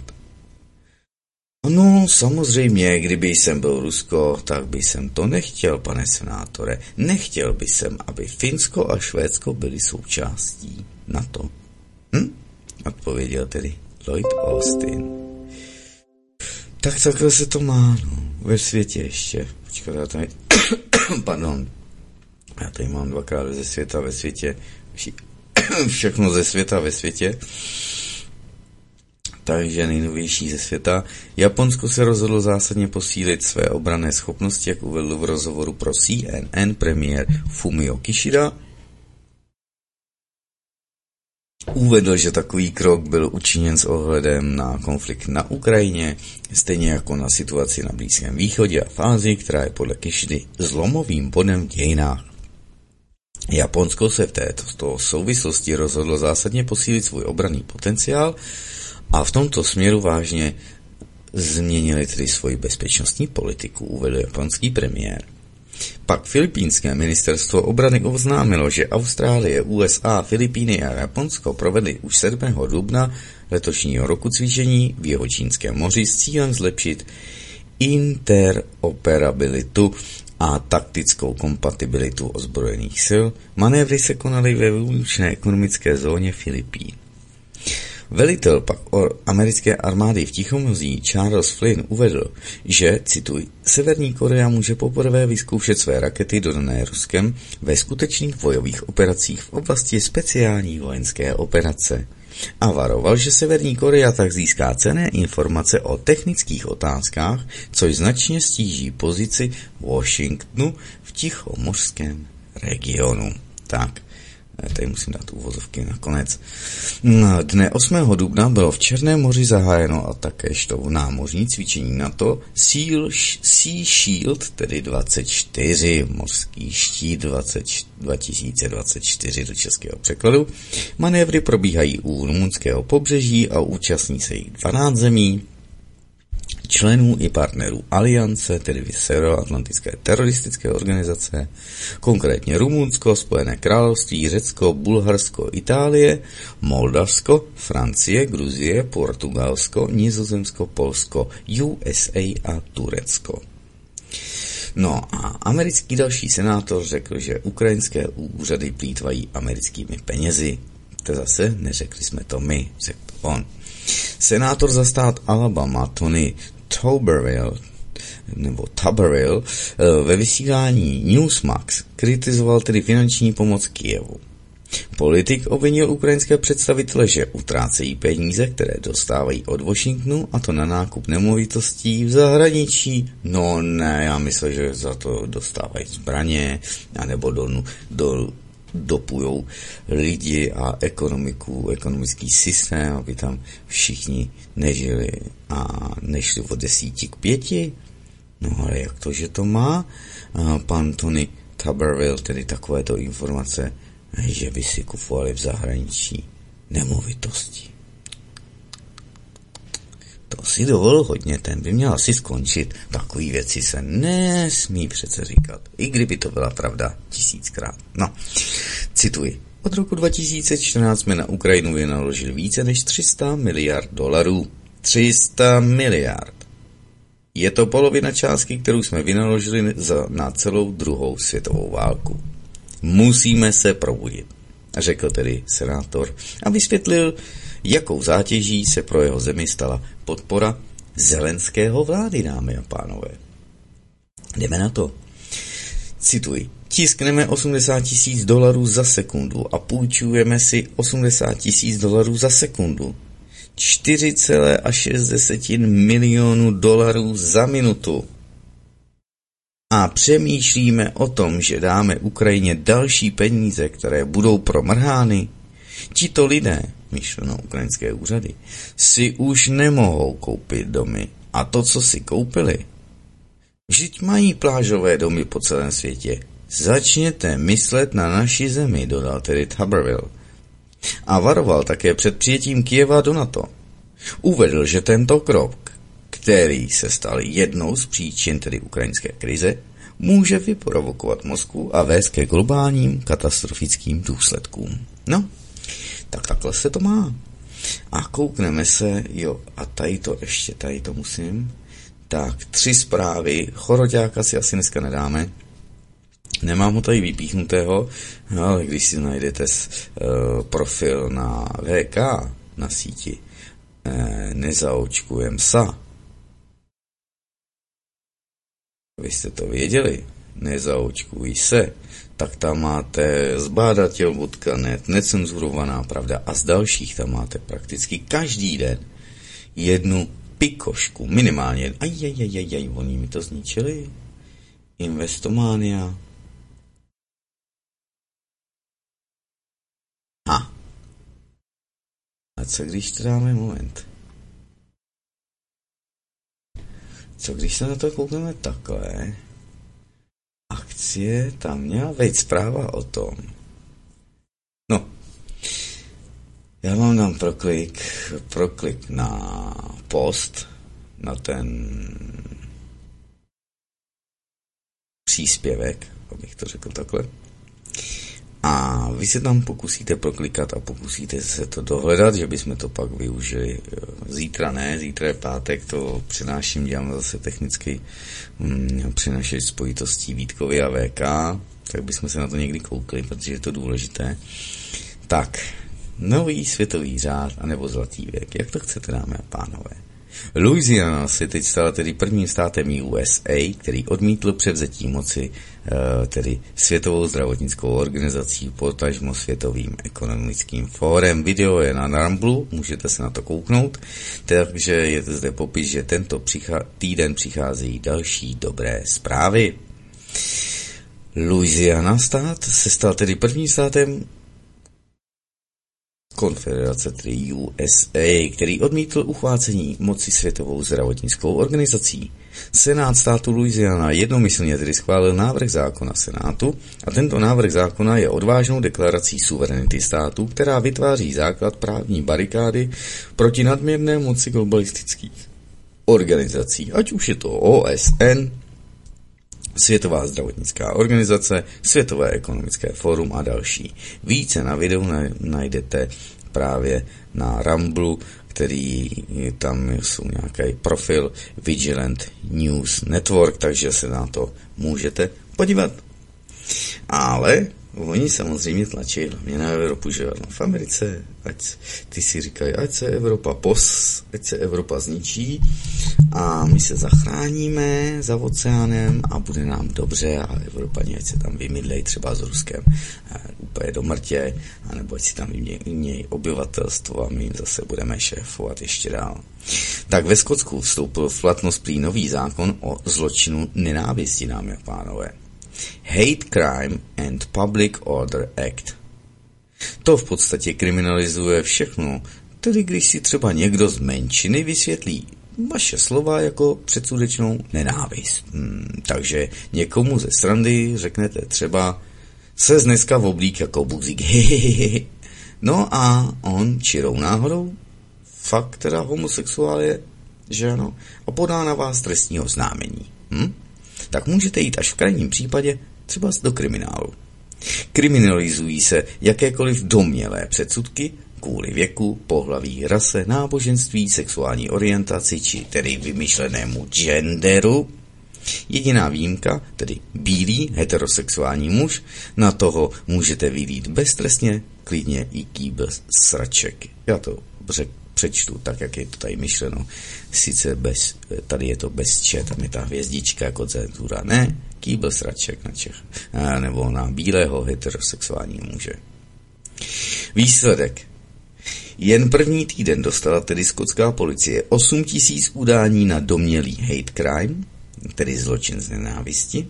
No, samozřejmě, kdyby jsem byl Rusko, tak by jsem to nechtěl, pane senátore. Nechtěl by jsem, aby Finsko a Švédsko byly součástí NATO. Hm? Odpověděl tedy Lloyd Austin. Tak takhle se to má, no, ve světě ještě. Počkat, já tady, pardon, já tady mám dvakrát ze světa ve světě, všechno ze světa ve světě. Takže nejnovější ze světa. Japonsko se rozhodlo zásadně posílit své obranné schopnosti, jak uvedl v rozhovoru pro C N N premiér Fumio Kishida. Uvedl, že takový krok byl učiněn s ohledem na konflikt na Ukrajině, stejně jako na situaci na Blízkém východě a v Ázii, která je podle Kishidy zlomovým bodem v dějinách. Japonsko se v této souvislosti rozhodlo zásadně posílit svůj obranný potenciál a v tomto směru vážně změnili tedy svoji bezpečnostní politiku, uvedl japonský premiér. Pak filipínské ministerstvo obrany oznámilo, že Austrálie, U S A, Filipíny a Japonsko provedly už sedmého dubna letošního roku cvičení v Jihočínském moři s cílem zlepšit interoperabilitu a taktickou kompatibilitu ozbrojených sil. Manévry se konaly ve výlučné ekonomické zóně Filipín. Velitel pak o americké armády v Tichomoří Charles Flynn uvedl, že, cituji, Severní Korea může poprvé vyzkoušet své rakety dodané Ruskem ve skutečných bojových operacích v oblasti speciální vojenské operace. A varoval, že Severní Korea tak získá cenné informace o technických otázkách, což značně stíží pozici Washingtonu v tichomořském regionu. Tak. Tady musím dát uvozovky nakonec. Dne osmého dubna bylo v Černém moři zahájeno a takéž to námořní cvičení NATO Sea, sea Shield, tedy dvacet čtyři, mořský štít dva tisíce dvacet čtyři do českého překladu. Manévry probíhají u rumunského pobřeží a účastní se jich dvanáct zemí, členů i partnerů aliance, tedy severoatlantické teroristické organizace, konkrétně Rumunsko, Spojené království, Řecko, Bulharsko, Itálie, Moldavsko, Francie, Gruzie, Portugalsko, Nizozemsko, Polsko, U S A a Turecko. No a americký další senátor řekl, že ukrajinské úřady plýtvají americkými penězi. To zase neřekli jsme to my, řekl on. Senátor za stát Alabama Tony Tuberville, nebo Tuberville, ve vysílání Newsmax kritizoval tedy finanční pomoc Kyjevu. Politik obvinil ukrajinské představitele, že utrácejí peníze, které dostávají od Washingtonu, a to na nákup nemovitostí v zahraničí. No ne, já myslím, že za to dostávají zbraně, anebo do, do dopujou lidi a ekonomiku, ekonomický systém, aby tam všichni nežili a nešli od desíti k pěti. No ale jak to, že to má pan Tony Tuberville, tedy takovéto informace, že by si kupovali v zahraničí nemovitosti. To si dovolil hodně, ten by měl asi skončit. Takový věci se nesmí přece říkat. I kdyby to byla pravda tisíckrát. No, cituji. Od roku dva tisíce čtrnáct jsme na Ukrajinu vynaložili více než tři sta miliard dolarů. tři sta miliard. Je to polovina částky, kterou jsme vynaložili za, na celou druhou světovou válku. Musíme se probudit, řekl tedy senátor a vysvětlil, jakou zátěží se pro jeho zemi stala podpora Zelenského vlády, dámy a pánové. Jdeme na to. Cituji. Tiskneme osmdesát tisíc dolarů za sekundu a půjčujeme si osmdesát tisíc dolarů za sekundu. čtyři celé šest milionu dolarů za minutu. A přemýšlíme o tom, že dáme Ukrajině další peníze, které budou promrhány. Tito lidé, myšleno ukrajinské úřady, si už nemohou koupit domy. A to, co si koupili, Vždyť mají plážové domy po celém světě. Začněte myslet na naši zemi, dodal tedy Tuberville. A varoval také před přijetím Kyjeva do NATO. Uvedl, že tento krok, který se stal jednou z příčin tedy ukrajinské krize, může vyprovokovat Moskvu a vést ke globálním katastrofickým důsledkům. No, tak takhle se to má. A koukneme se, jo, a tady to ještě, tady to musím. Tak, tři zprávy, Choroďáka si asi dneska nedáme. Nemám ho tady vypíchnutého, ale když si najdete uh, profil na V K, na síti, uh, nezaočkujem sa. Vy jste to věděli, nezaočkuj se, tak tam máte zbádatel bodka net, necenzurovaná pravda a z dalších tam máte prakticky každý den jednu pikošku, minimálně, ajajajajaj, oni mi to zničili, Investomania. A. A co když to dáme moment? Co když se na to koukneme takhle? Akcie, tam měla být zpráva o tom. No. Já vám dám proklik, proklik na post, na ten příspěvek, abych to řekl takhle. A vy se tam pokusíte proklikat a pokusíte se to dohledat, že bychom to pak využili zítra, ne, zítra je pátek, to přináším, dělám zase technicky hm, přinášet spojitostí Vítkovi a V K, tak bychom se na to někdy koukli, protože je to důležité. Tak, nový světový řád, anebo zlatý věk, jak to chcete, dámy a pánové. Louisiana se teď stala tedy prvním státem U S A, který odmítl převzetí moci tedy Světovou zdravotnickou organizací, potažmo Světovým ekonomickým fórem. Video je na Ramblu, můžete se na to kouknout, takže je to zde popis, že tento přichá- týden přicházejí další dobré zprávy. Louisiana stát se stal tedy prvním státem konfederace, tedy U S A, který odmítl uchvácení moci Světovou zdravotnickou organizací. Senát státu Louisiana jednomyslně tedy schválil návrh zákona Senátu a tento návrh zákona je odvážnou deklarací suverenity státu, která vytváří základ právní barikády proti nadměrné moci globalistických organizací, ať už je to O S N, Světová zdravotnická organizace, Světové ekonomické fórum a další. Více na videu najdete právě na Ramblu, který tam jsou nějaký profil Vigilant News Network, takže se na to můžete podívat. Ale oni samozřejmě tlačí hlavně na Evropu, že no, v Americe, ať ty si říkají, ať se Evropa pos, ať se Evropa zničí a my se zachráníme za oceánem a bude nám dobře a Evropani ať se tam vymydlejí třeba s Ruskem úplně do mrtě, anebo ať si tam vymění obyvatelstvo a my jim zase budeme šéfovat ještě dál. Tak ve Skotsku vstoupil v platnost prý nový zákon o zločinu nenávisti, dámy a pánové. Hate Crime and Public Order Act. To v podstatě kriminalizuje všechno, tedy když si třeba někdo z menšiny vysvětlí vaše slova jako předsudečnou nenávist. Hmm, takže někomu ze srandy řeknete třeba se dneska v oblík jako buzík. No a on čirou náhodou fakt teda homosexuál je, že ano, a podá na vás trestní oznámení. Hm? Tak můžete jít až v krajním případě třeba do kriminálu. Kriminalizují se jakékoliv domnělé předsudky kvůli věku, pohlaví, rase, náboženství, sexuální orientaci či tedy vymyšlenému genderu. Jediná výjimka, tedy bílý heterosexuální muž, na toho můžete vylít beztrestně, klidně i kýbl sraček. Já to řekl. Přečtu tak, jak je to tady myšleno. Sice bez, tady je to bez če, tam je ta hvězdička jako cenzura. Ne, kýbl sraček na Čech. A nebo na bílého heterosexuální muže. Výsledek. Jen první týden dostala tedy skotská policie osm tisíc udání na domnělý hate crime, tedy zločin z nenávisti.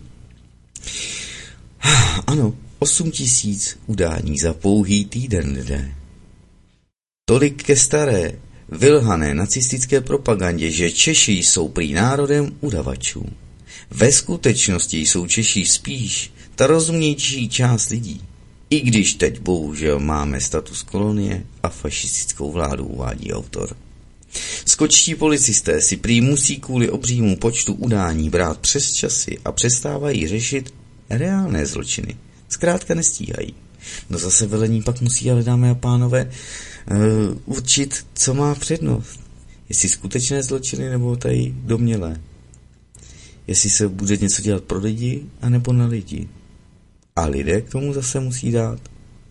Ano, osm tisíc udání za pouhý týden, lidé. Tolik ke staré, vylhané nacistické propagandě, že Češi jsou prý národem udavačů. Ve skutečnosti jsou Češi spíš ta rozumnější část lidí. I když teď bohužel máme status kolonie a fašistickou vládu, uvádí autor. Skotští policisté si prý musí kvůli obřímu počtu udání brát přes časy a přestávají řešit reálné zločiny. Zkrátka nestíhají. No zase velení pak musí, ale dámy a pánové, uh, určit, co má přednost. Jestli skutečné zločiny nebo tady domnělé. Jestli se bude něco dělat pro lidi, anebo na lidi. A lidé k tomu zase musí dát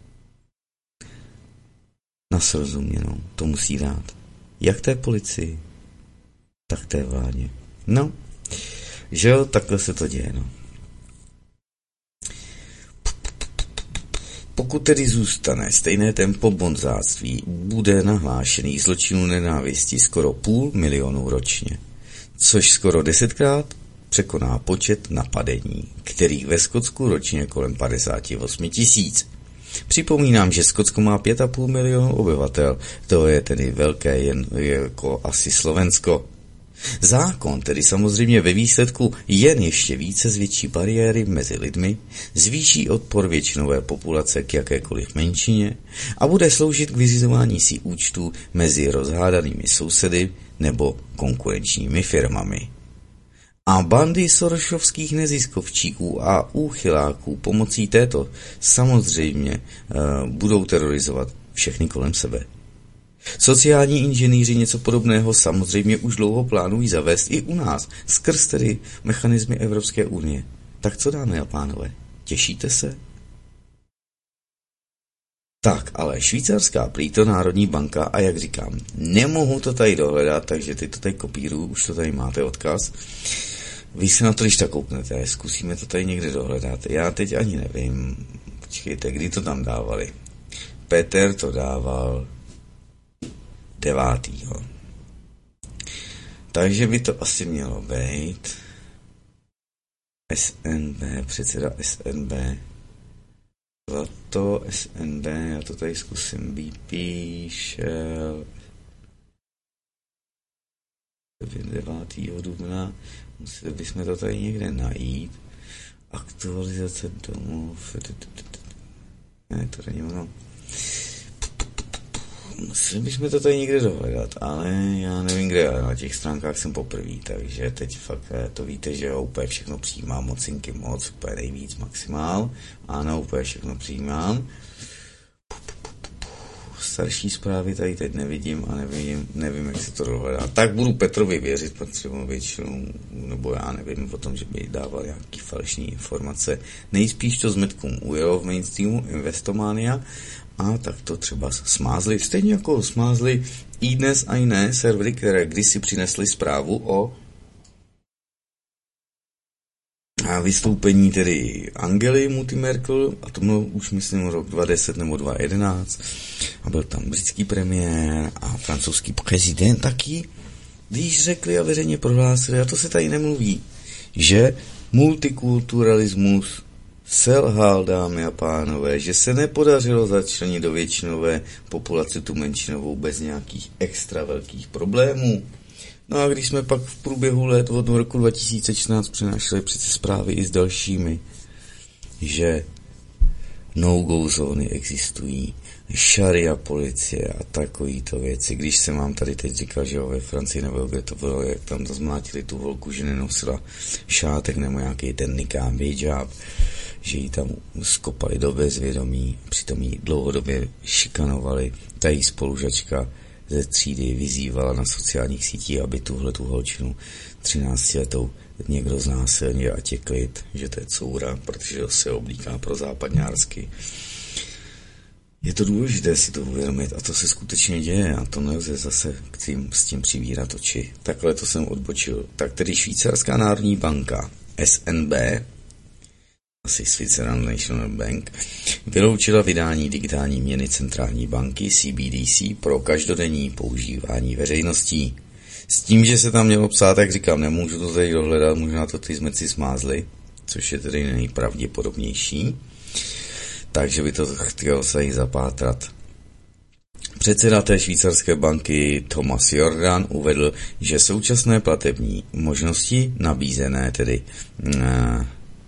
na srozuměnou. To musí dát. Jak té policii, tak té vládě. No, že jo, takhle se to děje, no. Pokud tedy zůstane stejné tempo bonzáctví, bude nahlášených zločinů nenávisti skoro půl milionu ročně, což skoro desetkrát překoná počet napadení, kterých ve Skotsku ročně kolem padesát osm tisíc. Připomínám, že Skotsko má pět a půl milionu obyvatel, to je tedy velké jen jako asi Slovensko. Zákon tedy samozřejmě ve výsledku jen ještě více zvětší bariéry mezi lidmi, zvýší odpor většinové populace k jakékoliv menšině a bude sloužit k vyřizování si účtů mezi rozhádanými sousedy nebo konkurenčními firmami. A bandy sorosovských neziskovčíků a úchyláků pomocí této samozřejmě uh, budou terorizovat všechny kolem sebe. Sociální inženýři něco podobného samozřejmě už dlouho plánují zavést i u nás, skrz tedy mechanismy Evropské unie. Tak co, dámy a pánové, těšíte se? Tak, ale švýcarská prý to Národní banka a jak říkám, nemohu to tady dohledat, takže ty to tady kopíruju, už to tady máte odkaz. Vy se na to, když tak kouknete, zkusíme to tady někde dohledat. Já teď ani nevím, počkejte, kdy to tam dávali. Petr to dával devátýho. Takže by to asi mělo být S N B, předseda S N B. Zlato S N B, já to tady zkusím vypíšel. devátého dubna, museli bychom to tady někde najít. Aktualizace domov. Ne, to není ono. Museli bychom to tady někde dohledat, ale já nevím kde, ale na těch stránkách jsem poprvé, takže teď fakt to víte, že jo, úplně všechno přijímám, mocinky moc, úplně nejvíc, maximál, ano, úplně všechno přijímám. Starší zprávy tady teď nevidím a nevím, nevím, jak se to dohledá. Tak budu Petrovi věřit, potřebuji většinou, nebo já nevím o tom, že by dával nějaký falešní informace. Nejspíš to zmetkům ujelo v mainstreamu Investomania a tak to třeba smázli. Stejně jako smázli i dnes a jiné servery, které kdysi přinesly zprávu o a vystoupení tedy Angely Merkel, a to bylo už myslím rok dva tisíce deset nebo dva tisíce jedenáct, a byl tam britský premiér a francouzský prezident taky, když řekli a veřejně prohlásili, a to se tady nemluví, že multikulturalismus selhal, dámy a pánové, že se nepodařilo začlenit do většinové populace tu menšinovou bez nějakých extra velkých problémů. No a když jsme pak v průběhu let od roku dva tisíce čtrnáct přinášeli přece zprávy i s dalšími, že no-go zóny existují, šaria policie a takovýto věci. Když jsem vám tady teď říkal, že jo, ve Francii nebo kde to bylo, jak tam zmlátili tu holku, že nenosila šátek nebo nějaký ten nikáb, hijab, že ji tam skopali do bezvědomí, přitom ji dlouhodobě šikanovali. Ta jí spolužačka ze třídy vyzývala na sociálních sítích, aby tuhle tu holčinu třináctiletou někdo znásilnil a tě klid, že to je coura, protože se oblíká pro západňársky. Je to důležité si to uvědomit a to se skutečně děje a to nelze zase k tím, s tím přivírat oči. Takhle to jsem odbočil. Tak tedy Švýcarská národní banka S N B, asi Switzerland National Bank, vyloučila vydání digitální měny centrální banky C B D C pro každodenní používání veřejností. S tím, že se tam mělo psát, jak říkám, nemůžu to tady dohledat, možná to ty zmeci smázli, což je tedy nejpravděpodobnější. Takže by to chtělo se jich zapátrat. Předseda té švýcarské banky Thomas Jordan uvedl, že současné platební možnosti nabízené tedy uh,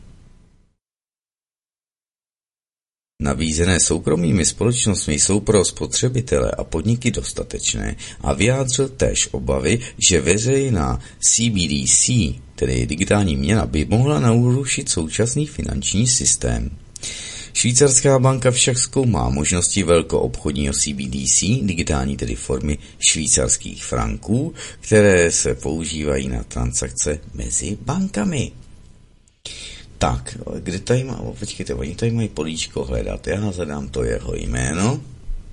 Nabízené soukromými společnostmi jsou pro spotřebitele a podniky dostatečné a vyjádřil též obavy, že veřejná C B D C, tedy digitální měna, by mohla narušit současný finanční systém. Švýcarská banka však zkoumá možnosti velkoobchodního C B D C, digitální tedy formy švýcarských franků, které se používají na transakce mezi bankami. Tak, kde tady má, počkejte, oni tady mají políčko hledat, já zadám to jeho jméno.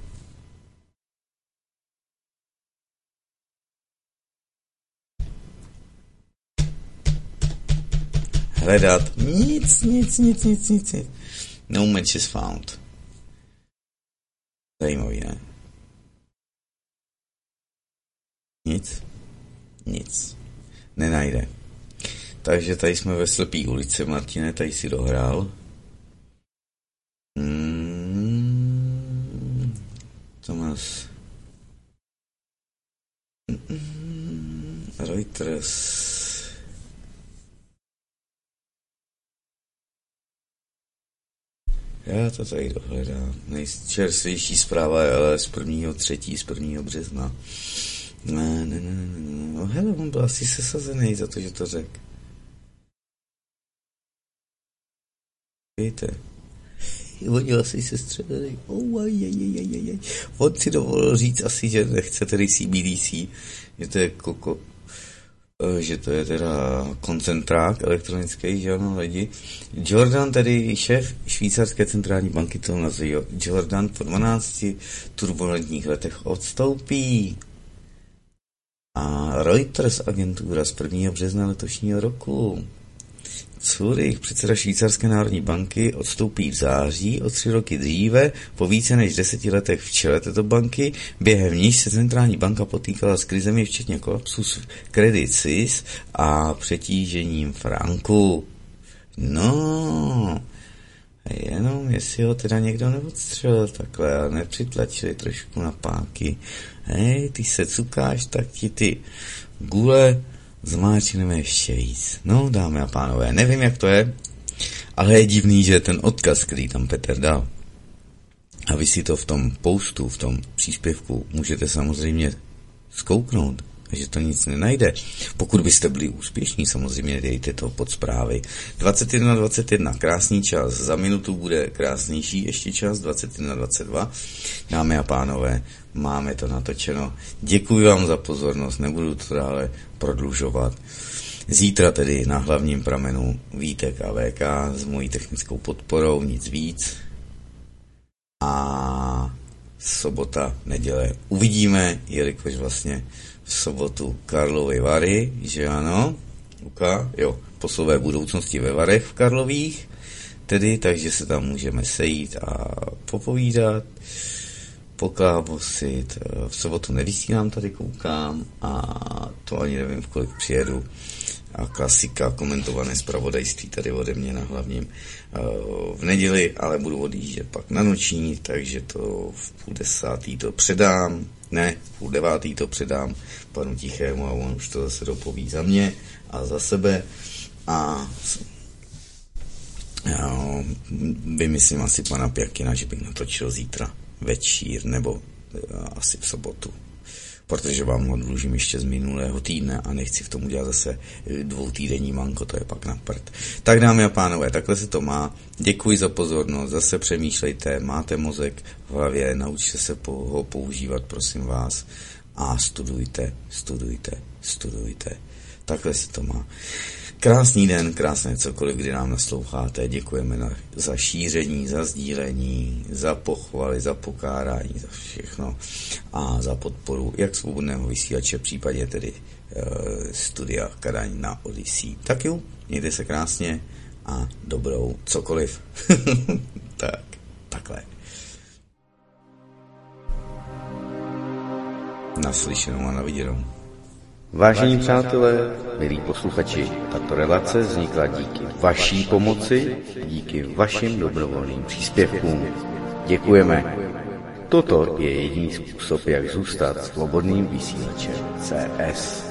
Hledat, nic, nic, nic, nic, nic, nic. No match is found. Zajímavý, ne? Nic, nic, nenajde. Takže tady jsme ve slepý ulici, Martine, tady si dohrál. Mm, Thomas. Mm, Reuters. Já to tady dohledám. Nejčerstvější zpráva je ale z prvního třetí, z prvního března. Ne, ne, ne, ne, ne. No hele, on byl asi sesazený za to, že to řekl. Víte, oni asi se střelili. Oh, aj, aj, aj, aj. On si dovolil říct asi, že nechce tedy C B D C, že to je koko, že to je teda koncentrák elektronický, že ano, lidi. Jordan, tedy šéf švýcarské centrální banky, to nazví Jordan, po dvanácti turbulentních letech odstoupí. A Reuters agentura z prvního března letošního roku. Zurich, předseda švýcarské národní banky, odstoupí v září o tři roky dříve, po více než deseti letech v čele této banky, během níž se centrální banka potýkala s krizemi včetně kolapsu Credit Suisse a přetížením franku. No, jenom jestli ho teda někdo neodstřelil takhle a nepřitlačili trošku na páky. Hej, ty se cukáš, tak ti ty gule zmáčkneme ještě víc. No, dámy a pánové, nevím, jak to je, ale je divný, že ten odkaz, který tam Petr dal, a vy si to v tom postu, v tom příspěvku můžete samozřejmě zkouknout, že to nic nenajde. Pokud byste byli úspěšní, samozřejmě dejte to pod zprávy. dvacet jedna dvacet jedna, krásný čas, za minutu bude krásnější ještě čas, dvacet jedna dvacet dva. Dámy a pánové, máme to natočeno. Děkuji vám za pozornost, nebudu to dále prodlužovat. Zítra tedy na hlavním pramenu Vítek a V K s mojí technickou podporou, nic víc. A sobota, neděle uvidíme, jelikož vlastně v sobotu Karlovy Vary, že ano, Luka, jo, poslové budoucnosti ve Varech v Karlových, tedy, takže se tam můžeme sejít a popovídat, poklábosit. V sobotu nevysílám, tady koukám a to ani nevím, v kolik přijedu. A klasika, komentované zpravodajství tady ode mě na hlavním v neděli, ale budu odjíždět pak na noční, takže to v půl desátý to předám, ne, v půl devátý to předám panu Tichému a on už to zase dopoví za mě a za sebe a já vymyslím asi pana Pěkina, že bych natočil zítra večír nebo asi v sobotu, protože vám ho dlužím ještě z minulého týdne a nechci v tom udělat zase dvoutýdenní manko, to je pak na prd. Tak dámy a pánové, takhle se to má. Děkuji za pozornost, zase přemýšlejte, máte mozek v hlavě, naučte se ho používat, prosím vás, a studujte, studujte, studujte. Takhle se to má. Krásný den, krásné cokoliv, kdy nám nasloucháte. Děkujeme na, za šíření, za sdílení, za pochvaly, za pokárání, za všechno a za podporu jak svobodného vysílače, případně tedy e, studia Kadaň na Odyssey. Tak jo, mějte se krásně a dobrou cokoliv. Tak, takhle. Naslyšenou a naviděnou. Vážení přátelé, milí posluchači, tato relace vznikla díky vaší pomoci, díky vašim dobrovolným příspěvkům. Děkujeme. toto je jediný způsob, jak zůstat svobodným vysílačem C S.